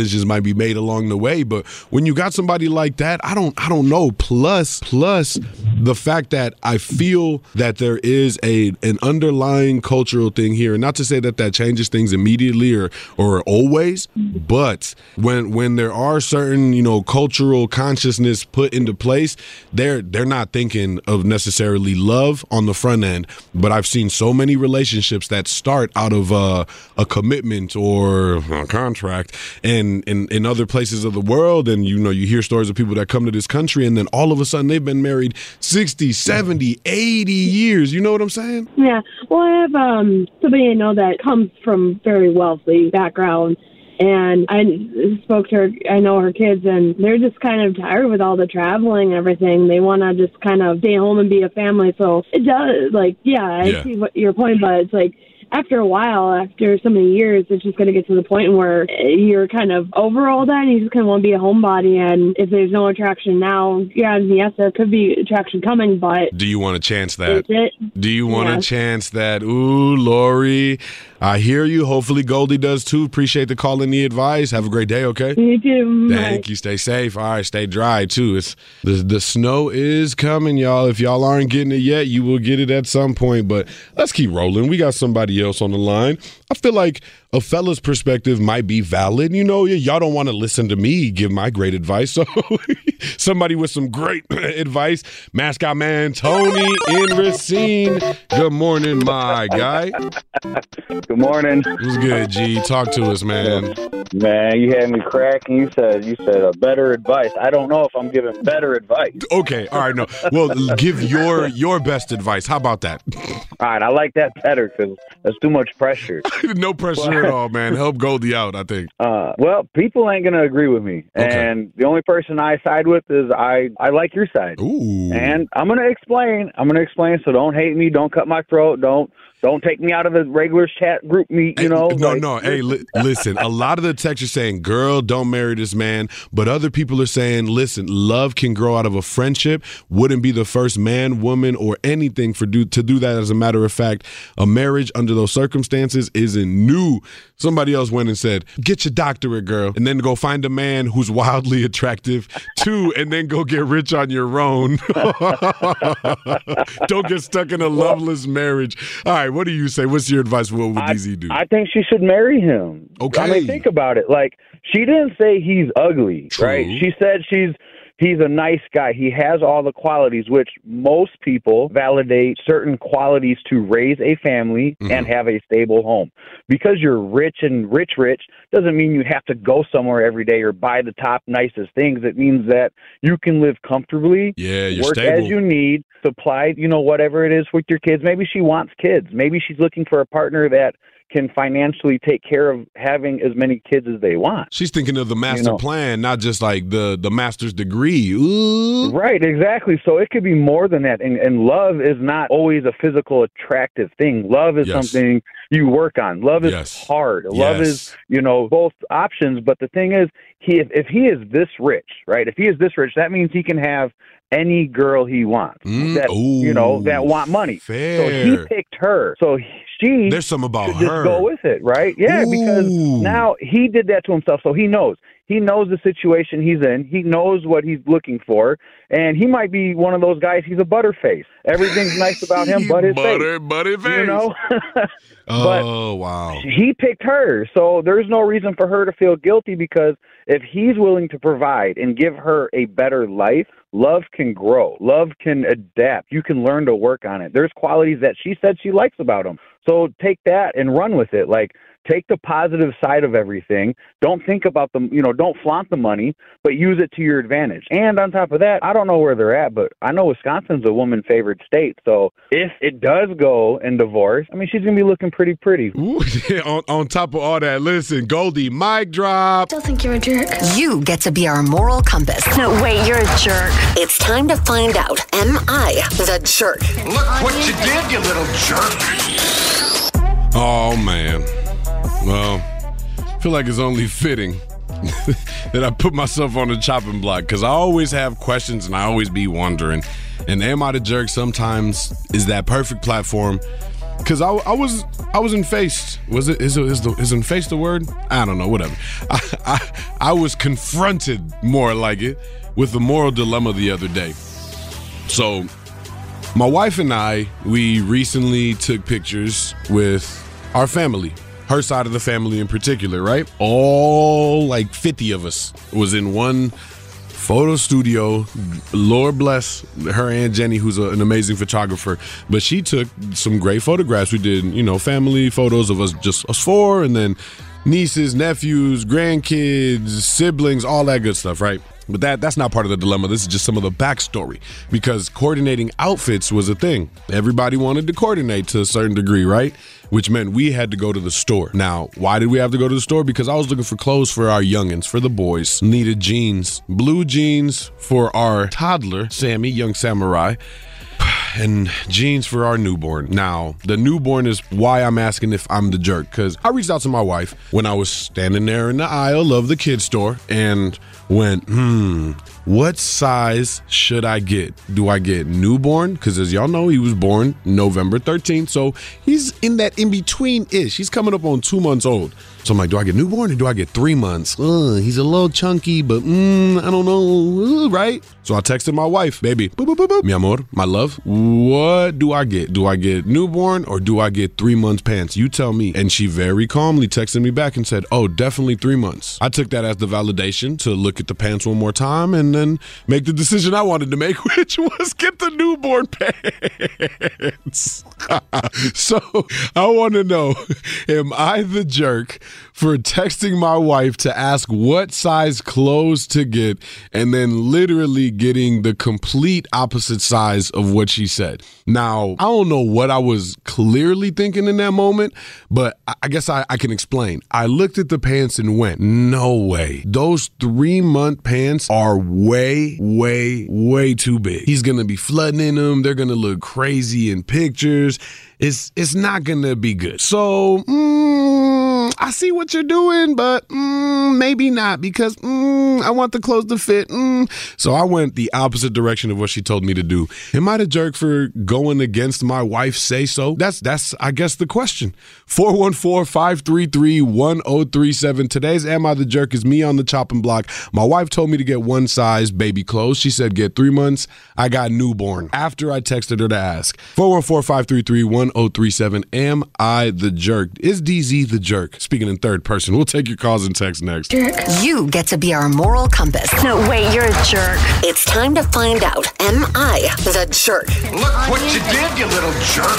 be made along the way. But when you got somebody like that, I don't I don't know. Plus, plus the fact that I feel that there is a an underlying cultural thing here. And not to say that that changes things immediately or or always, but when when there are certain, you know, cultural consciousness put into place, they're they're not thinking of necessarily love on the front end. But I've seen so many relationships that start out of uh, a commitment or a contract, and in in other places of the world, and you know, you hear stories of people that come to this country and then all of a sudden they've been married sixty, seventy, eighty years. You know what I'm saying? Yeah. Well, I have um, somebody I know that comes from very wealthy background, and I spoke to her. I know her kids, and they're just kind of tired with all the traveling and everything. They want to just kind of stay home and be a family. So it does, like, yeah, I Yeah. see what your point, but it's like, after a while, after so many years, it's just going to get to the point where you're kind of over all that and you just kind of want to be a homebody. And if there's no attraction now, yeah, yes, there could be attraction coming, but Do you want to chance that? is it? Do you want Yeah. to chance that? Ooh, Lori, I hear you. Hopefully Goldie does too. Appreciate the call and the advice. Have a great day, okay? You too. Thank you. Stay safe. All right, stay dry too. It's the the snow is coming, y'all. If y'all aren't getting it yet, you will get it at some point. But let's keep rolling. We got somebody else on the line. I feel like a fella's perspective might be valid. You know, y- y'all don't want to listen to me give my great advice. So somebody with some great advice. Mascot man Tony in Racine. Good morning, my guy. Good morning. What's good, G? Talk to us, man. Man, you had me cracking. You said you said a better advice. I don't know if I'm giving better advice. Okay, all right, no. Well, give your your best advice. How about that? All right, I like that better because that's too much pressure. No pressure at all, man. Help Goldie out, I think. Uh, well, people ain't gonna agree with me, Okay. and the only person I side with is I. I like your side, Ooh. and I'm gonna explain. I'm gonna explain. So don't hate me. Don't cut my throat. Don't don't take me out of the regular chat group meet. You know. No, like- no. Hey, li- listen. A lot of the texts are saying, "Girl, don't marry this man," but other people are saying, "Listen, love can grow out of a friendship. Wouldn't be the first man, woman, or anything for do to do that. As a matter of fact, a marriage under those circumstances isn't new." Somebody else went and said, "Get your doctorate, girl, and then go find a man who's wildly attractive too, and then go get rich on your own. Don't get stuck in a loveless marriage." All right, what do you say? What's your advice? What would I, D Z do? I think she should marry him. Okay. I mean, think about it. Like, she didn't say he's ugly, True. right? She said she's he's a nice guy. He has all the qualities, which most people validate certain qualities to raise a family Mm-hmm. and have a stable home. Because you're rich and rich, rich doesn't mean you have to go somewhere every day or buy the top nicest things. It means that you can live comfortably, Yeah, you're work stable. as you need, supply, you know, whatever it is with your kids. Maybe she wants kids. Maybe she's looking for a partner that can financially take care of having as many kids as they want. She's thinking of the master know. plan, not just like the the master's degree. Ooh. Right, exactly. So it could be more than that. And, and love is not always a physical attractive thing. Love is Yes. something you work on. Love is Yes. hard. Love Yes. is, you know, both options. But the thing is, he if, if he is this rich, right, if he is this rich, that means he can have any girl he wants Mm, that, you know, that want money. fair. So he picked her. So she There's some about should just her. go with it, right? Yeah, because Ooh. now he did that to himself, so he knows. He knows the situation he's in. He knows what he's looking for, and he might be one of those guys. He's a butterface. Everything's nice about him, but his Butter, face. butter face. You know. Oh, wow. He picked her, so there's no reason for her to feel guilty because if he's willing to provide and give her a better life, love can grow. Love can adapt. You can learn to work on it. There's qualities that she said she likes about him. So take that and run with it. Like, take the positive side of everything. Don't think about the, you know, don't flaunt the money, but use it to your advantage. And on top of that, I don't know where they're at, but I know Wisconsin's a woman-favored state. So if it does go in divorce, I mean, she's going to be looking pretty pretty. Ooh, on, on top of all that, listen, Goldie, mic drop. Still think you're a jerk? You get to be our moral compass. No, wait, you're a jerk. It's time to find out, am I the jerk? Look what you did, you little jerk. Oh, man. Well, I feel like it's only fitting that I put myself on the chopping block because I always have questions and I always be wondering. And Am I the Jerk sometimes is that perfect platform Because I, I was I was infaced. Was it is it, is the is infaced the word? I don't know. Whatever. I, I I was confronted, more like it, with the moral dilemma the other day. So, my wife and I, we recently took pictures with our family. Her side of the family in particular, right? All like fifty of us was in one photo studio. Lord bless her Aunt Jenny, who's a, an amazing photographer. But she took some great photographs. We did, you know, family photos of us, just us four, and then nieces, nephews, grandkids, siblings, all that good stuff, right? But that that's not part of the dilemma. This is just some of the backstory, because coordinating outfits was a thing. Everybody wanted to coordinate to a certain degree, right? Which meant we had to go to the store. Now, why did we have to go to the store? Because I was looking for clothes for our youngins, for the boys. Needed jeans, blue jeans for our toddler, Sammy, young samurai, and jeans for our newborn. Now, the newborn is why I'm asking if I'm the jerk, because I reached out to my wife when I was standing there in the aisle of the kid store and went, hmm, what size should I get? Do I get newborn? Because as y'all know, he was born November thirteenth, so he's in that in-between-ish. He's coming up on two months old. So I'm like, do I get newborn or do I get three months? Uh, he's a little chunky, but mm, I don't know, uh, right? So I texted my wife, baby, boop, boop, boop, boop. Mi amor, my love, what do I get? Do I get newborn or do I get three months pants? You tell me. And she very calmly texted me back and said, oh, definitely three months. I took that as the validation to look at the pants one more time and then make the decision I wanted to make, which was get the newborn pants. So I want to know, am I the jerk for texting my wife to ask what size clothes to get and then literally getting the complete opposite size of what she said? Now, I don't know what I was clearly thinking in that moment, but I guess I, I can explain. I looked at the pants and went, no way. Those three-month pants are way, way, way too big. He's going to be flooding in them. They're going to look crazy in pictures. It's, it's not going to be good. So, mm, I see what you're doing, but mm, maybe not, because mm, I want the clothes to fit. Mm. So I went the opposite direction of what she told me to do. Am I the jerk for going against my wife's say-so? That's, that's I guess, the question. four one four, five three three, one oh three seven. Today's Am I the Jerk is me on the chopping block. My wife told me to get one size baby clothes. She said get three months. I got newborn after I texted her to ask. four one four, five three three, one oh three seven. Am I the jerk? Is D Z the jerk? Speaking in third person. We'll take your calls and texts next. You get to be our moral compass. No, wait, you're a jerk. It's time to find out, am I the jerk? Look what you did, you little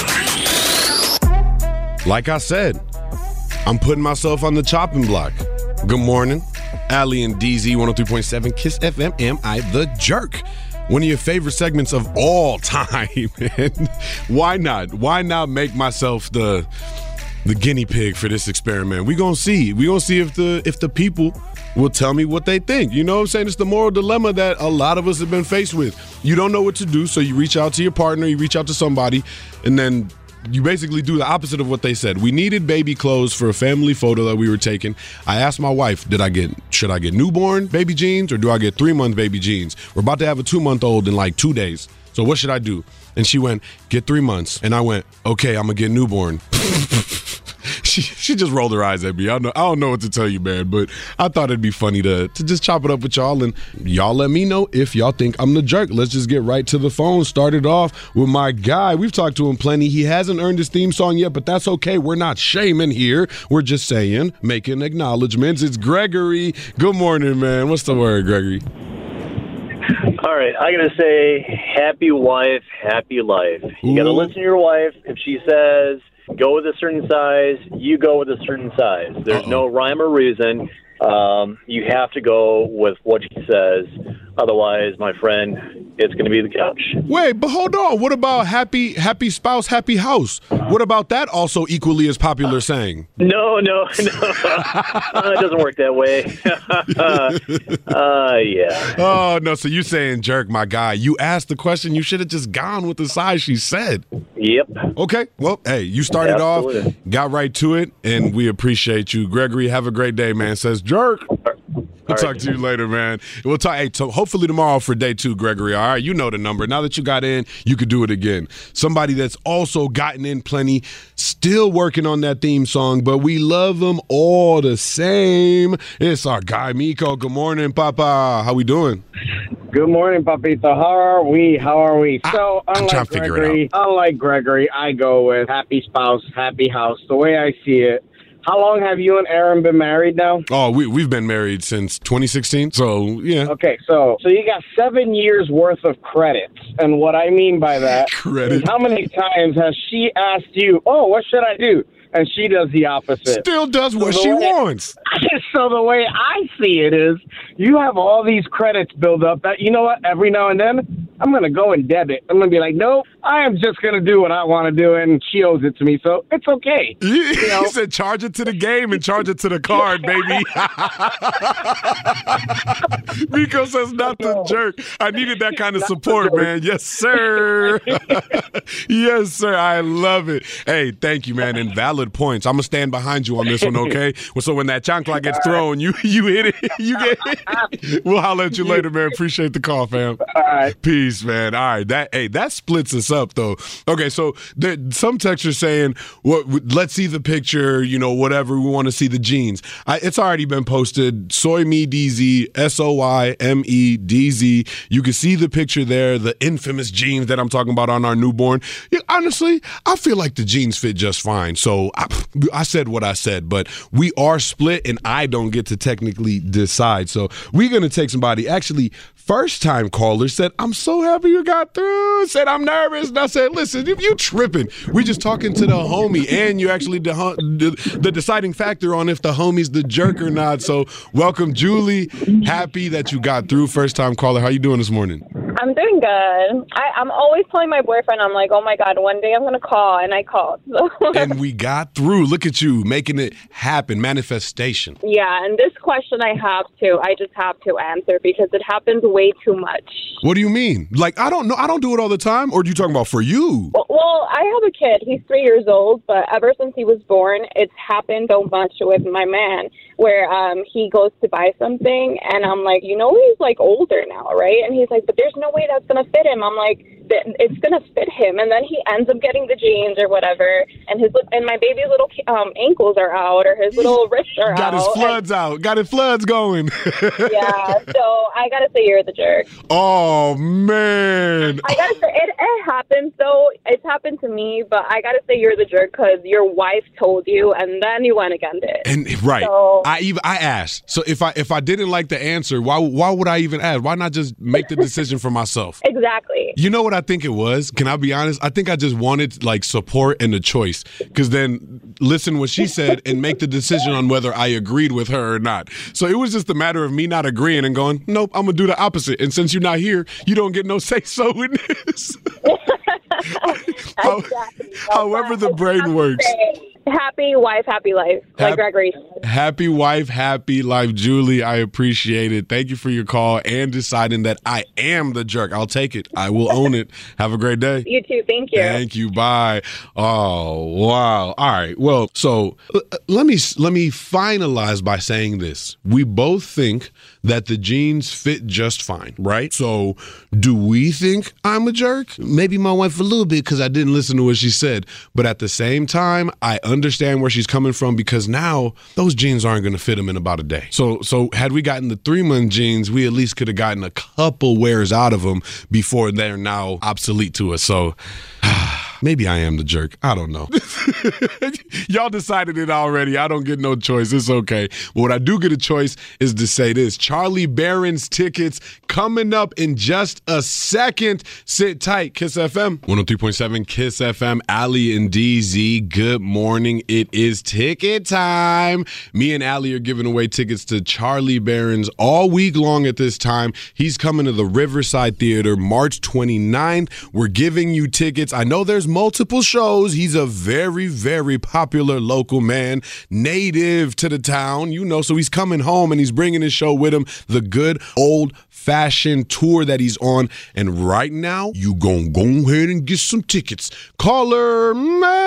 jerk. Like I said, I'm putting myself on the chopping block. Good morning. Allie and D Z, one oh three point seven Kiss F M. Am I the jerk? One of your favorite segments of all time. And why not? Why not make myself the the guinea pig for this experiment? We gonna see. We gonna see if the if the people will tell me what they think. You know what I'm saying? It's the moral dilemma that a lot of us have been faced with. You don't know what to do, so you reach out to your partner, you reach out to somebody, and then you basically do the opposite of what they said. We needed baby clothes for a family photo that we were taking. I asked my wife, did I get, should I get newborn baby jeans or do I get three month baby jeans? We're about to have a two month old in like two days. So what should I do? And she went, get three months. And I went, okay, I'm gonna get newborn. She she just rolled her eyes at me. I don't know, I don't know what to tell you, man, but I thought it'd be funny to, to just chop it up with y'all, and y'all let me know if y'all think I'm the jerk. Let's just get right to the phone. Started off with my guy. We've talked to him plenty. He hasn't earned his theme song yet, but that's okay. We're not shaming here. We're just saying, making acknowledgments. It's Gregory. Good morning, man. What's the word, Gregory? All right, I gotta say, happy wife, happy life. You Ooh. gotta listen to your wife. If she says go with a certain size, you go with a certain size. There's Uh-oh. no rhyme or reason. Um, you have to go with what she says. Otherwise, my friend, it's going to be the couch. Wait, but hold on. What about happy happy spouse, happy house? What about that also equally as popular saying? No, no, no. uh, it doesn't work that way. uh, yeah. Oh, no. So you saying jerk, my guy. You asked the question. You should have just gone with the size she said. Yep. Okay. Well, hey, you started Absolutely. off, got right to it, and we appreciate you. Gregory, have a great day, man. Says jerk. We'll talk to you later, man. We'll talk. Hey, so hopefully tomorrow for day two, Gregory. All right, you know the number. Now that you got in, you could do it again. Somebody that's also gotten in plenty, still working on that theme song, but we love them all the same. It's our guy Miko. Good morning, Papa. How we doing? Good morning, Papito. How are we? How are we? So, I'm unlike trying to figure Gregory, it out. unlike Gregory, I go with happy spouse, happy house. The way I see it. How long have you and Aaron been married now? Oh, we, we've been married since twenty sixteen, so yeah. Okay, so so you got seven years worth of credits. And what I mean by that Credit. is how many times has she asked you, oh, what should I do? And she does the opposite. Still does what So the she way- wants. So the way I see it is you have all these credits build up that, you know what, every now and then, I'm going to go and debit. I'm going to be like, nope, I am just going to do what I want to do, and she owes it to me, so it's okay. You know? He said charge it to the game and charge it to the card, baby. Miko says not the jerk. I needed that kind of support, man. Yes, sir. Yes, sir. I love it. Hey, thank you, man. And valid points. I'm going to stand behind you on this one, okay? Well, so when that chancla gets thrown, you you hit it. You get it. We'll holler at you later, man. Appreciate the call, fam. All right. Peace, man. All right. That hey, that splits us up, though. Okay, so there, some texters saying, well, let's see the picture, you know, whatever. We want to see the jeans. I, it's already been posted. Soy Me D Z, S O Y M E D Z. You can see the picture there, the infamous jeans that I'm talking about on our newborn. Yeah, honestly, I feel like the jeans fit just fine. So I, I said what I said, but we are split, and I don't get to technically decide. So we're going to take somebody, actually, first-time caller said, I'm so happy you got through. Said, I'm nervous. And I said, listen, if you tripping, we just talking to the homie, and you actually the, the, the deciding factor on if the homie's the jerk or not. So welcome, Julie. Happy that you got through. First-time caller. How you doing this morning? I'm doing good. I, I'm always telling my boyfriend, I'm like, oh my God, one day I'm going to call, and I called. So. And we got through. Look at you, making it happen. Manifestation. Yeah, and this question I have to, I just have to answer because it happens way too much. What do you mean? Like, I don't know. I don't do it all the time. Or are you talking about for you? Well, well, I have a kid. He's three years old, but ever since he was born, it's happened so much with my man where um, he goes to buy something, and I'm like, you know, he's like older now, right? And he's like, but there's no way that's going to fit him. I'm like, it's going to fit him. And then he ends up getting the jeans or whatever, and his and my baby's little um, ankles are out, or his little wrists are Got out. his floods and, out. Got his floods going. Yeah, so I got to say you're the jerk. Oh, man. I got to say, it, it happens, though. It's happened to me, but I got to say you're the jerk because your wife told you, and then you went against it. And right. So, I even I asked. So if I if I didn't like the answer, why why would I even ask? Why not just make the decision for myself? Exactly. You know what I think it was? Can I be honest? I think I just wanted like support and a choice. Because then listen what she said and make the decision on whether I agreed with her or not. So it was just a matter of me not agreeing and going, nope, I'm gonna do the opposite. And since you're not here, you don't get no say so in this. How, exactly. However the brain works. Happy wife, happy life, like Happy- Gregory said. Happy wife, happy life. Julie, I appreciate it. Thank you for your call and deciding that I am the jerk. I'll take it. I will own it. Have a great day. You too. Thank you. Thank you. Bye. Oh, wow. All right. Well, so uh, let me let me finalize by saying this. We both think that the jeans fit just fine, right? So do we think I'm a jerk? Maybe my wife a little bit because I didn't listen to what she said. But at the same time, I understand where she's coming from because now those jeans aren't going to fit him in about a day. So so had we gotten the three-month jeans, we at least could have gotten a couple wears out of them before they're now obsolete to us. So maybe I am the jerk. I don't know. Y'all decided it already. I don't get no choice. It's okay. But what I do get a choice is to say this. Charlie Barron's tickets coming up in just a second. Sit tight. Kiss F M. one oh three point seven Kiss F M. Allie and D Z, good morning. It is ticket time. Me and Allie are giving away tickets to Charlie Barron's all week long at this time. He's coming to the Riverside Theater March twenty-ninth. We're giving you tickets. I know there's multiple shows. He's a very, very popular local man, native to the town, you know, so he's coming home and he's bringing his show with him, the good old-fashioned tour that he's on. And right now, you gonna go ahead and get some tickets. Caller Matt.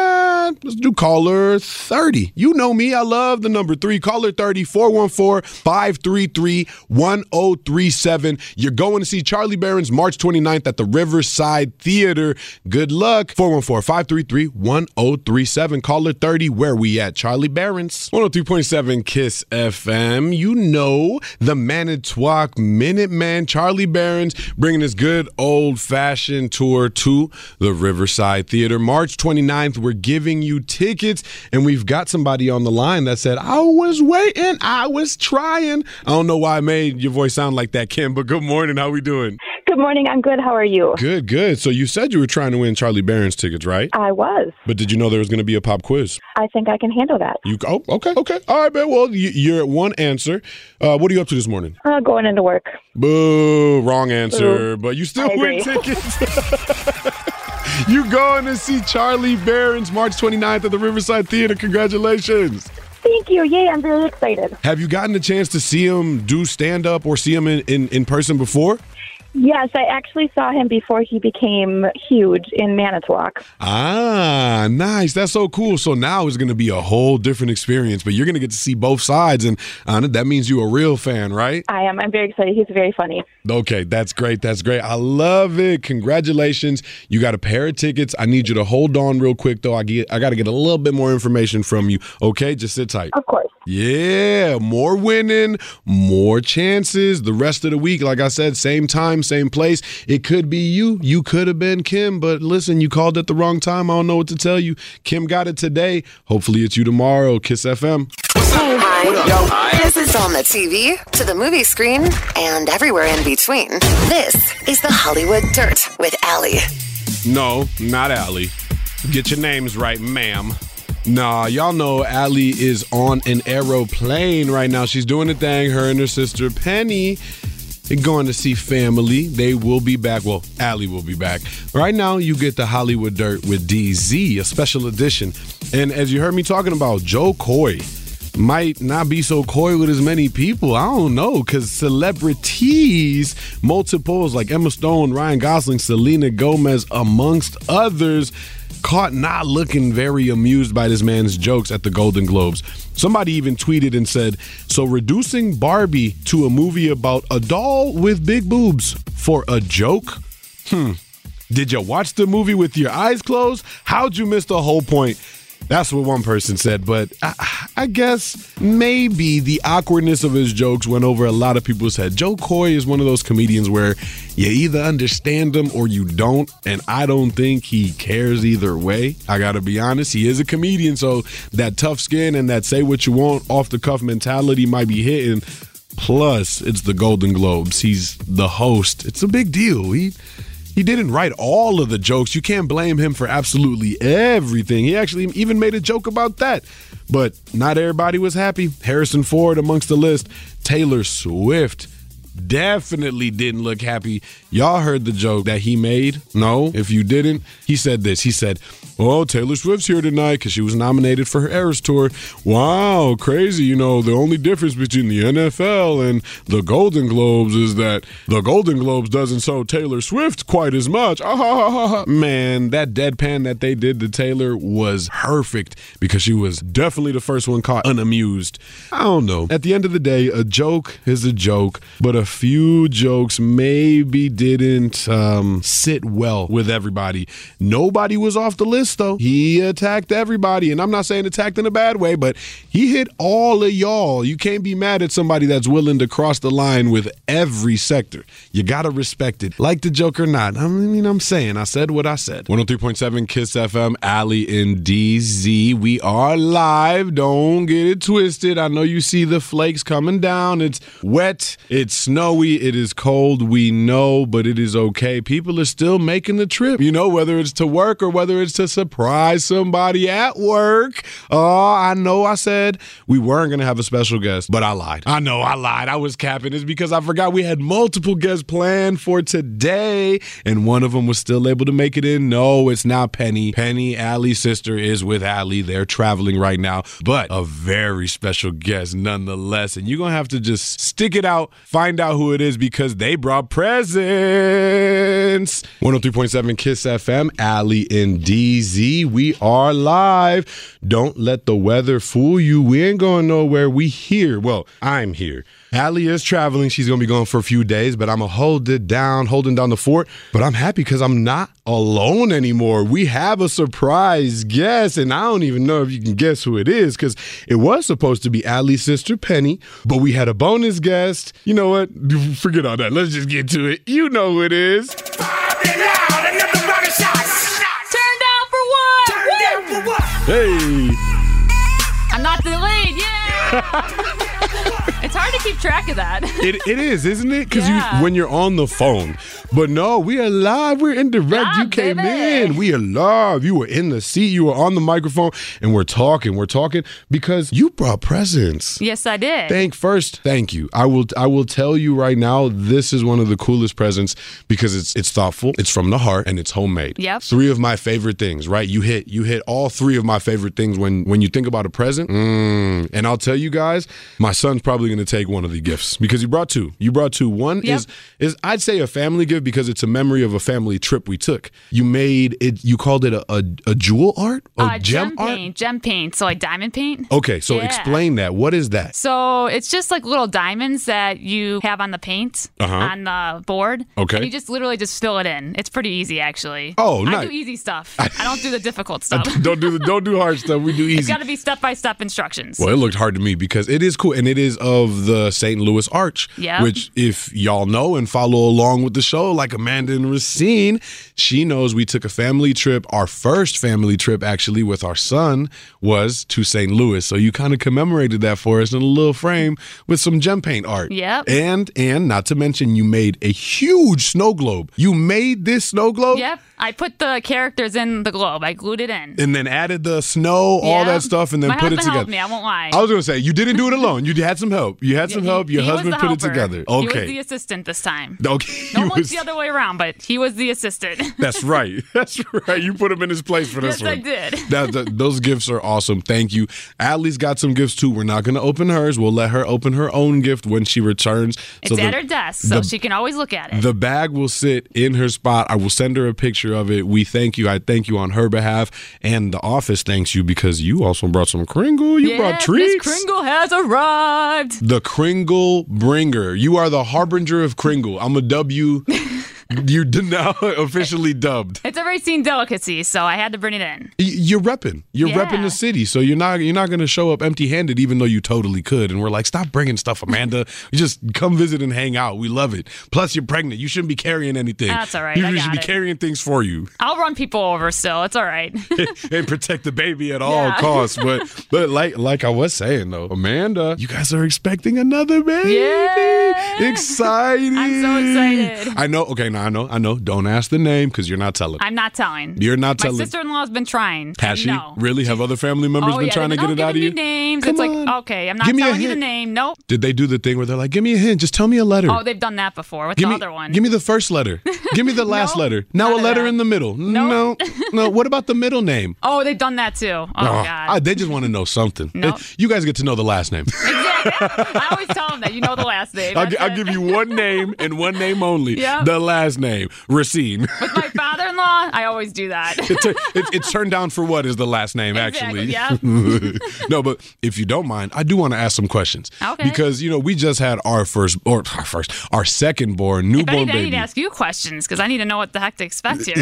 Uh, let's do caller thirty. You know me. I love the number three. Caller thirty, four one four, five three three, one oh three seven. You're going to see Charlie Barron's March twenty-ninth at the Riverside Theater. Good luck. four one four, five three three, one oh three seven. Caller thirty. Where we at? Charlie Barron's. one oh three point seven Kiss F M. You know the Manitowoc Minuteman. Charlie Barron's bringing his good old-fashioned tour to the Riverside Theater. March twenty-ninth, we're giving you tickets, and we've got somebody on the line that said, I was waiting, I was trying. I don't know why I made your voice sound like that, Kim, but good morning. How we doing? Good morning. I'm good. How are you? Good, good. So you said you were trying to win Charlie Barron's tickets, right? I was. But did you know there was going to be a pop quiz? I think I can handle that. You Oh, okay, okay. All right, man. Well, you, you're at one answer. Uh, what are you up to this morning? Uh, going into work. Boo, wrong answer. Boo. But you still I win agree. tickets. You going to see Charlie Barron's March twenty-ninth at the Riverside Theater. Congratulations. Thank you. Yay, I'm very excited. Have you gotten a chance to see him do stand-up or see him in, in, in person before? Yes, I actually saw him before he became huge in Manitowoc. Ah, nice. That's so cool. So now it's going to be a whole different experience, but you're going to get to see both sides, and uh, that means you're a real fan, right? I am. I'm very excited. He's very funny. Okay, that's great. That's great. I love it. Congratulations. You got a pair of tickets. I need you to hold on real quick, though. I get, I got to get a little bit more information from you. Okay, just sit tight. Of course. Yeah, more winning, more chances. The rest of the week, like I said, same time, same place. It could be you. You could have been Kim, but listen, you called at the wrong time. I don't know what to tell you. Kim got it today. Hopefully it's you tomorrow. Kiss F M. Hi. This is on the T V, to the movie screen, and everywhere in between. This is the Hollywood Dirt with Allie. No, not Allie. Get your names right, ma'am. Nah, y'all know Allie is on an aeroplane right now. She's doing a thing. Her and her sister Penny, they're going to see family. They will be back. Well, Allie will be back. Right now, you get the Hollywood Dirt with D Z, a special edition. And as you heard me talking about, Joe Coy might not be so coy with as many people. I don't know, because celebrities, multiples like Emma Stone, Ryan Gosling, Selena Gomez, amongst others, caught not looking very amused by this man's jokes at the Golden Globes. Somebody even tweeted and said, so reducing Barbie to a movie about a doll with big boobs for a joke? Hmm. Did you watch the movie with your eyes closed? How'd you miss the whole point? That's what one person said, but I, I guess maybe the awkwardness of his jokes went over a lot of people's head. Joe Coy is one of those comedians where you either understand him or you don't, and I don't think he cares either way. I gotta be honest, he is a comedian, so that tough skin and that say what you want off the cuff mentality might be hitting. Plus, it's the Golden Globes. He's the host. It's a big deal. He... He didn't write all of the jokes. You can't blame him for absolutely everything. He actually even made a joke about that. But not everybody was happy. Harrison Ford amongst the list. Taylor Swift definitely didn't look happy. Y'all heard the joke that he made? No? If you didn't, he said this. He said, oh, Taylor Swift's here tonight because she was nominated for her Eras Tour. Wow, crazy. You know, the only difference between the N F L and the Golden Globes is that the Golden Globes doesn't show Taylor Swift quite as much. Ah, ha, ha, ha, ha. Man, that deadpan that they did to Taylor was perfect because she was definitely the first one caught unamused. I don't know. At the end of the day, a joke is a joke, but a few jokes maybe didn't um, sit well with everybody. Nobody was off the list, though. He attacked everybody, and I'm not saying attacked in a bad way, but he hit all of y'all. You can't be mad at somebody that's willing to cross the line with every sector. You gotta respect it. Like the joke or not. I mean, I'm saying, I said what I said. one oh three point seven Kiss F M, Allie and D Z. We are live. Don't get it twisted. I know you see the flakes coming down. It's wet. It's snowy. It is cold. We know, but it is okay. People are still making the trip. You know, whether it's to work or whether it's to surprise somebody at work. Oh, I know I said we weren't going to have a special guest, but I lied. I know I lied. I was capping. It's because I forgot we had multiple guests planned for today, and one of them was still able to make it in. No, it's not Penny. Penny, Allie's sister, is with Allie. They're traveling right now, but a very special guest nonetheless, and you're going to have to just stick it out, find out out who it is because they brought presents. one oh three point seven Kiss F M, Allie and D Z. We are live. Don't let the weather fool you. We ain't going nowhere. We here. Well, I'm here. Allie is traveling. She's going to be gone for a few days, but I'm going to hold it down, holding down the fort. But I'm happy because I'm not alone anymore. We have a surprise guest, and I don't even know if you can guess who it is because it was supposed to be Allie's sister, Penny, but we had a bonus guest. You know what? Forget all that. Let's just get to it. You know who it is. Turn down for what? Turn down for what? Hey. I'm not the lead. Yeah. It's hard to keep track of that. It it is, isn't it? Because Yeah. you when you're on the phone. But no, we are live. We're indirect. You came in. We are live. You were in the seat. You were on the microphone, and we're talking. We're talking because you brought presents. Yes, I did. Thank first, thank you. I will I will tell you right now, this is one of the coolest presents because it's it's thoughtful, it's from the heart, and it's homemade. Yep. Three of my favorite things, right? You hit you hit all three of my favorite things when when you think about a present. Mm. And I'll tell you guys, my son's probably gonna take one of the gifts because you brought two. You brought two. One Yep. is is I'd say a family gift because it's a memory of a family trip we took. You made it. You called it a a, a jewel art, a Uh, gem, gem art. paint, gem paint. So like diamond paint. Okay, so Yeah. explain that. What is that? So it's just like little diamonds that you have on the paint Uh-huh. on the board. Okay. And you just literally just fill it in. It's pretty easy actually. Oh, I nice. do easy stuff. I don't do the difficult stuff. don't do the don't do hard stuff. We do easy. It's got to be step by step instructions. Well, it looked hard to me because it is cool, and it is of the Saint Louis Arch, Yep. which if y'all know and follow along with the show, like Amanda and Racine, she knows we took a family trip. Our first family trip, actually, with our son was to Saint Louis. So you kind of commemorated that for us in a little frame with some gem paint art. Yep. And, and not to mention, you made a huge snow globe. You made this snow globe? Yep. I put the characters in the globe. I glued it in. And then added the snow, all Yep. that stuff, and then My put it husband together. helped me. I won't lie. I was going to say, you didn't do it alone. You had some help. You had some He- help. Your he was husband the put it helper. together. He was Okay. the assistant this time. Okay. he Normally was- it's the other way around, but he was the assistant. That's right. That's right. You put him in his place for this Yes, I one. did. That, that- those gifts are awesome. Thank you. Allie's got some gifts too. We're not going to open hers. We'll let her open her own gift when she returns. It's So the- at her desk, so the- she can always look at it. The bag will sit in her spot. I will send her a picture of it. We thank you. I thank you on her behalf. And the office thanks you because you also brought some Kringle. You brought Yes, treats. Miss Kringle has arrived. The Kringle Bringer. You are the harbinger of Kringle. I'm a W. You're now officially dubbed. It's a Racine delicacy, so I had to bring it in. Y- You're repping. You're Yeah. repping the city, so you're not you're not going to show up empty-handed, even though you totally could. And we're like, stop bringing stuff, Amanda. You just come visit and hang out. We love it. Plus, you're pregnant. You shouldn't be carrying anything. That's all right. You I should got be it. carrying things for you I'll run people over still. It's all right. and protect the baby at all Yeah. costs. But but like like I was saying though, Amanda, you guys are expecting another baby. Yeah. Exciting. I'm so excited. I know. Okay, now I know. I know. Don't ask the name because you're not telling. I'm not telling. You're not telling. My sister-in-law's been trying. Has she? No. Really? Have other family members Oh, been yeah, trying to they've get been, it "Oh, out of giving you? me names. Come it's like, on. okay, I'm not Give me a telling you the hint. name. Nope. Did they do the thing where they're like, give me a hint, just tell me a letter? Oh, they've done that before with give the me, other one. Give me the first letter. Give me the last No, letter. Now none a of letter that. in the middle. No. No. What about the middle name? Oh, they've done that too. Oh, Oh, God. I- they just want to know something. No. You guys get to know the last name. I always tell them that. You know the last name. I'll, That's gi- I'll it. give you one name and one name only. Yeah. The last name, Racine. With my father-in-law, I always do that. It's, a, it, it's turned down for what is the last name, Exactly, actually. No, but if you don't mind, I do want to ask some questions. Okay. Because, you know, we just had our first, or our first, our second born, If newborn anything, I need baby. to ask you questions because I need to know what the heck to expect here.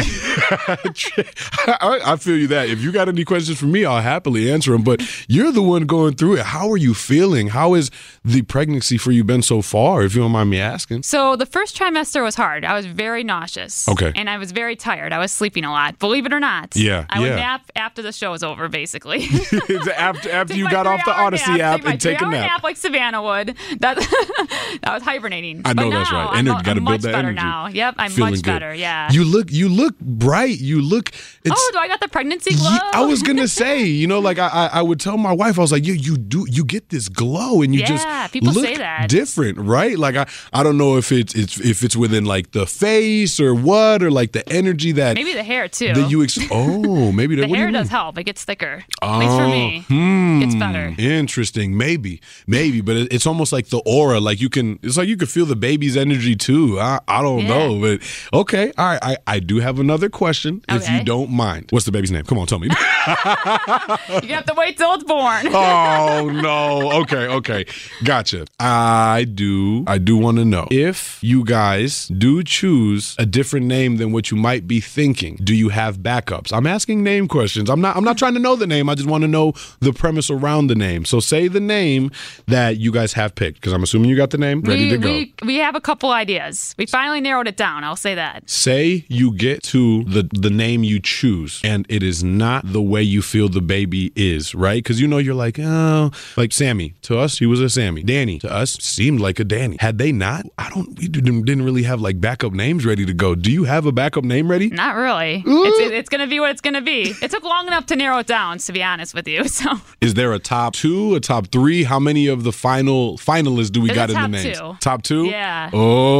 I, I feel you that. If you got any questions for me, I'll happily answer them. But you're the one going through it. How are you feeling? How has the pregnancy for you been so far, if you don't mind me asking? So the first trimester was hard. I was very nauseous. Okay. And I was very tired. I was sleeping a lot. Believe it or not. Yeah, I would yeah. nap after the show was over, basically. after after Take you my got off the three-hour Odyssey nap, app take my and take a three-hour nap. nap like Savannah would. That, I was hibernating. I know But that's now, right. I'm, Energy, gotta I'm build much that better energy. now. Yep, I'm Feeling much good. better. Yeah. You look you look bright. You look it's oh, do I got the pregnancy glow? Ye- I was gonna say, you know, like I, I, I would tell my wife, I was like, you, you do, you get this glow, and you Yeah, just people look say that. different, right? Like I, I don't know if it's, it's, if it's within like the face or what, or like the energy energy that Maybe the hair, too. that you ex- oh maybe the that, what do hair you does mean? help. It gets thicker. Oh, At least for me. hmm, Gets better. Interesting. Maybe, maybe, but it, it's almost like the aura. Like you can, it's like you could feel the baby's energy too. I, I don't Yeah. know, but okay. All right. I, I do have another question, if Okay. you don't mind. What's the baby's name? Come on, tell me. You're gonna have to wait till it's born. Oh no. Okay, okay. Gotcha. I do I do want to know if you guys do choose a different name than what you might be thinking, do you have backups? I'm asking name questions. I'm not I'm not trying to know the name. I just want to know the premise around the name. So say the name that you guys have picked, because I'm assuming you got the name ready we, to go. We, we have a couple ideas. We finally narrowed it down. I'll say that. Say you get to the, the name you choose and it is not the way you feel the baby is, right? Because you know you're like, oh, like Sammy. To us, he was a Sammy. Danny, to us, seemed like a Danny. Had they not, I don't, we didn't, didn't really have like backup names ready to go. Do you have a backup name ready? Not really. It's, it, it's going to be what it's going to be. It took long enough to narrow it down, to be honest with you. So Is there a top two, a top three? How many of the final finalists do we There's got a in top the names? two. Top two? Yeah.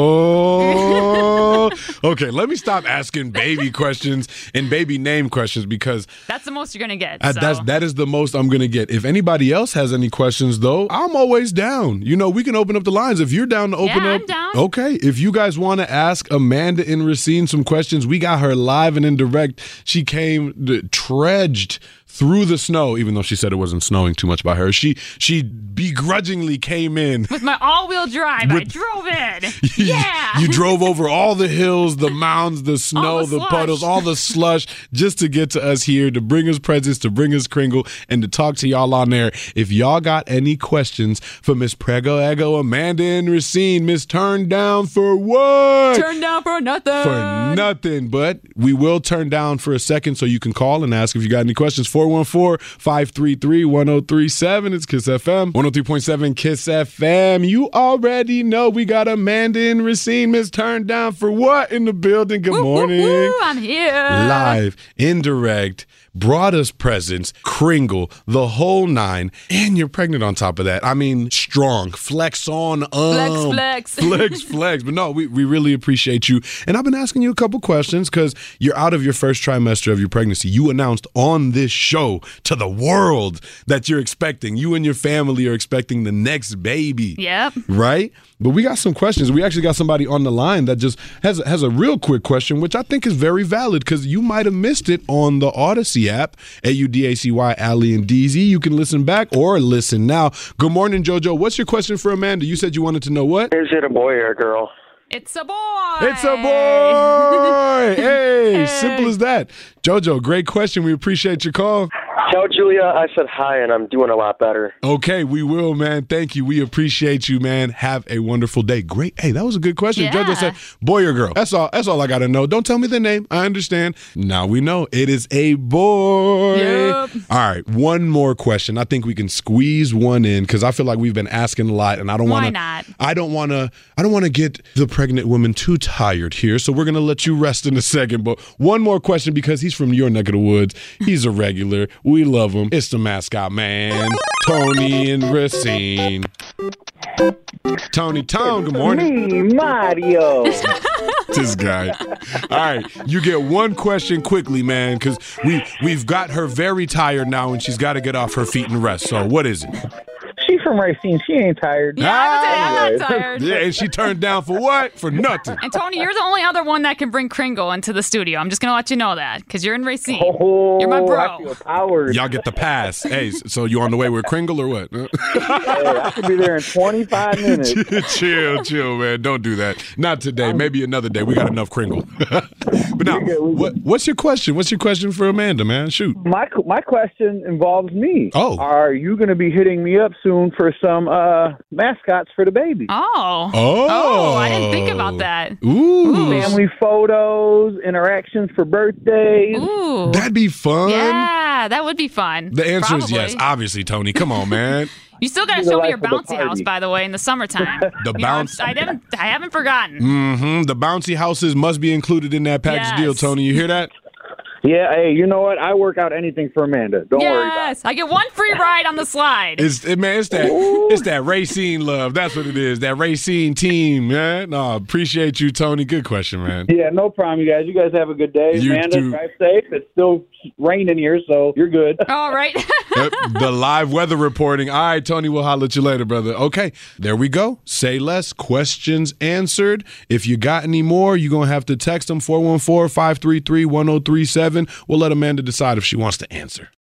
Oh. Okay, let me stop asking baby questions and baby name questions because that's the most you're going to get. Uh, so. That's that is the most I'm gonna get. If anybody else has any questions, though, I'm always down. You know, we can open up the lines if you're down to open Yeah, up. I'm down. Okay, if you guys want to ask Amanda in Racine some questions, we got her live and in direct. She came d- trudged through the snow, even though she said it wasn't snowing too much by her. She she begrudgingly came in. With my all-wheel drive, I With- drove in. You- Yeah. You drove over all the hills, the mounds, the snow, All the the, slush. puddles, all the slush, just to get to us here, to bring us presents, to bring us Kringle, and to talk to y'all on there. If y'all got any questions for Miss Prego Ego, Amanda and Racine, Miss Turned Down for what? Turn down for nothing. For nothing, but we will turn down for a second so you can call and ask if you got any questions. four one four, five three three, one zero three seven. It's Kiss F M. one oh three point seven Kiss F M. You already know we got Amanda and Racine. Miss Turned Down for what in the building? Good Woo, woo, morning. woo, I'm here. Live, indirect, brought us presents, Kringle, the whole nine, and you're pregnant on top of that. I mean, strong. Flex on. Um, Flex, flex. Flex, flex. But no, we, we really appreciate you. And I've been asking you a couple questions because you're out of your first trimester of your pregnancy. You announced on this show to the world that you're expecting. You and your family are expecting the next baby. Yep. Right? But we got some questions. We actually got somebody on the line that just has, has a real quick question, which I think is very valid because you might have missed it on the Odyssey app, A U D A C Y, Allie and D Z. You can listen back or listen now. Good morning, JoJo. What's your question for Amanda? You said you wanted to know what? Is it a boy or a girl? It's a boy. It's a boy. Hey, simple as that. JoJo, great question. We appreciate your call. Tell Julia I said hi and I'm doing a lot better. Okay, we will, man. Thank you. We appreciate you, man. Have a wonderful day. Great. Hey, that was a good question. Yeah. JoJo said, boy or girl? That's all. That's all I got to know. Don't tell me the name. I understand. Now we know it is a boy. Yep. All right, one more question. I think we can squeeze one in because I feel like we've been asking a lot, and I don't want Why to. not? I don't want to. I don't want to get the pregnant woman too tired here. So we're gonna let you rest in a second. But one more question because he's from your neck of the woods. He's a regular. We love him. It's the mascot man, Tony and Racine. Tony, Tom, good morning. Me, Mario. This guy. All right, you get one question quickly, man, because we we've got her very tired now, and she's got to get off her feet and rest. So, what is it? She's from Racine. She ain't tired. Yeah, I'm not tired. Yeah, and she turned down for what? For nothing. And Tony, you're the only other one that can bring Kringle into the studio. I'm just gonna let you know that because you're in Racine. Oh, you're my I bro. feel powered. Y'all get the pass. Hey, so you on the way with Kringle or what? Hey, I could be there in twenty-five minutes. chill, chill, man. Don't do that. Not today. Maybe another day. We got enough Kringle. But now, what, what's your question? What's your question for Amanda, man? Shoot. My my question involves me. Oh. Are you going to be hitting me up soon for some uh, mascots for the baby? Oh. Oh. Oh, I didn't think about that. Ooh. Family photos, interactions for birthdays. Ooh. That'd be fun. Yeah, that would be fun. The answer is Probably. yes, obviously, Tony. Come on, man. You still got to The show me life your of the bouncy party. house, by the way, in the summertime. The You know, bounce. I haven't. I haven't forgotten. Mm-hmm. The bouncy houses must be included in that package Yes. deal, Tony. You hear that? Yeah, hey, you know what? I work out anything for Amanda. Don't worry about it. Yes, I get one free ride on the slide. It's it, man, it's that it's that Racine love. That's what it is. That Racine team, man. No, appreciate you, Tony. Good question, man. Yeah, no problem, you guys. You guys have a good day. You Amanda, too. drive safe. It's still raining here, so you're good. All right. The live weather reporting. All right, Tony, we'll holler at you later, brother. Okay, there we go. Say less. Questions answered. If you got any more, you're going to have to text them four one four, five three three, one oh three seven. We'll let Amanda decide if she wants to answer.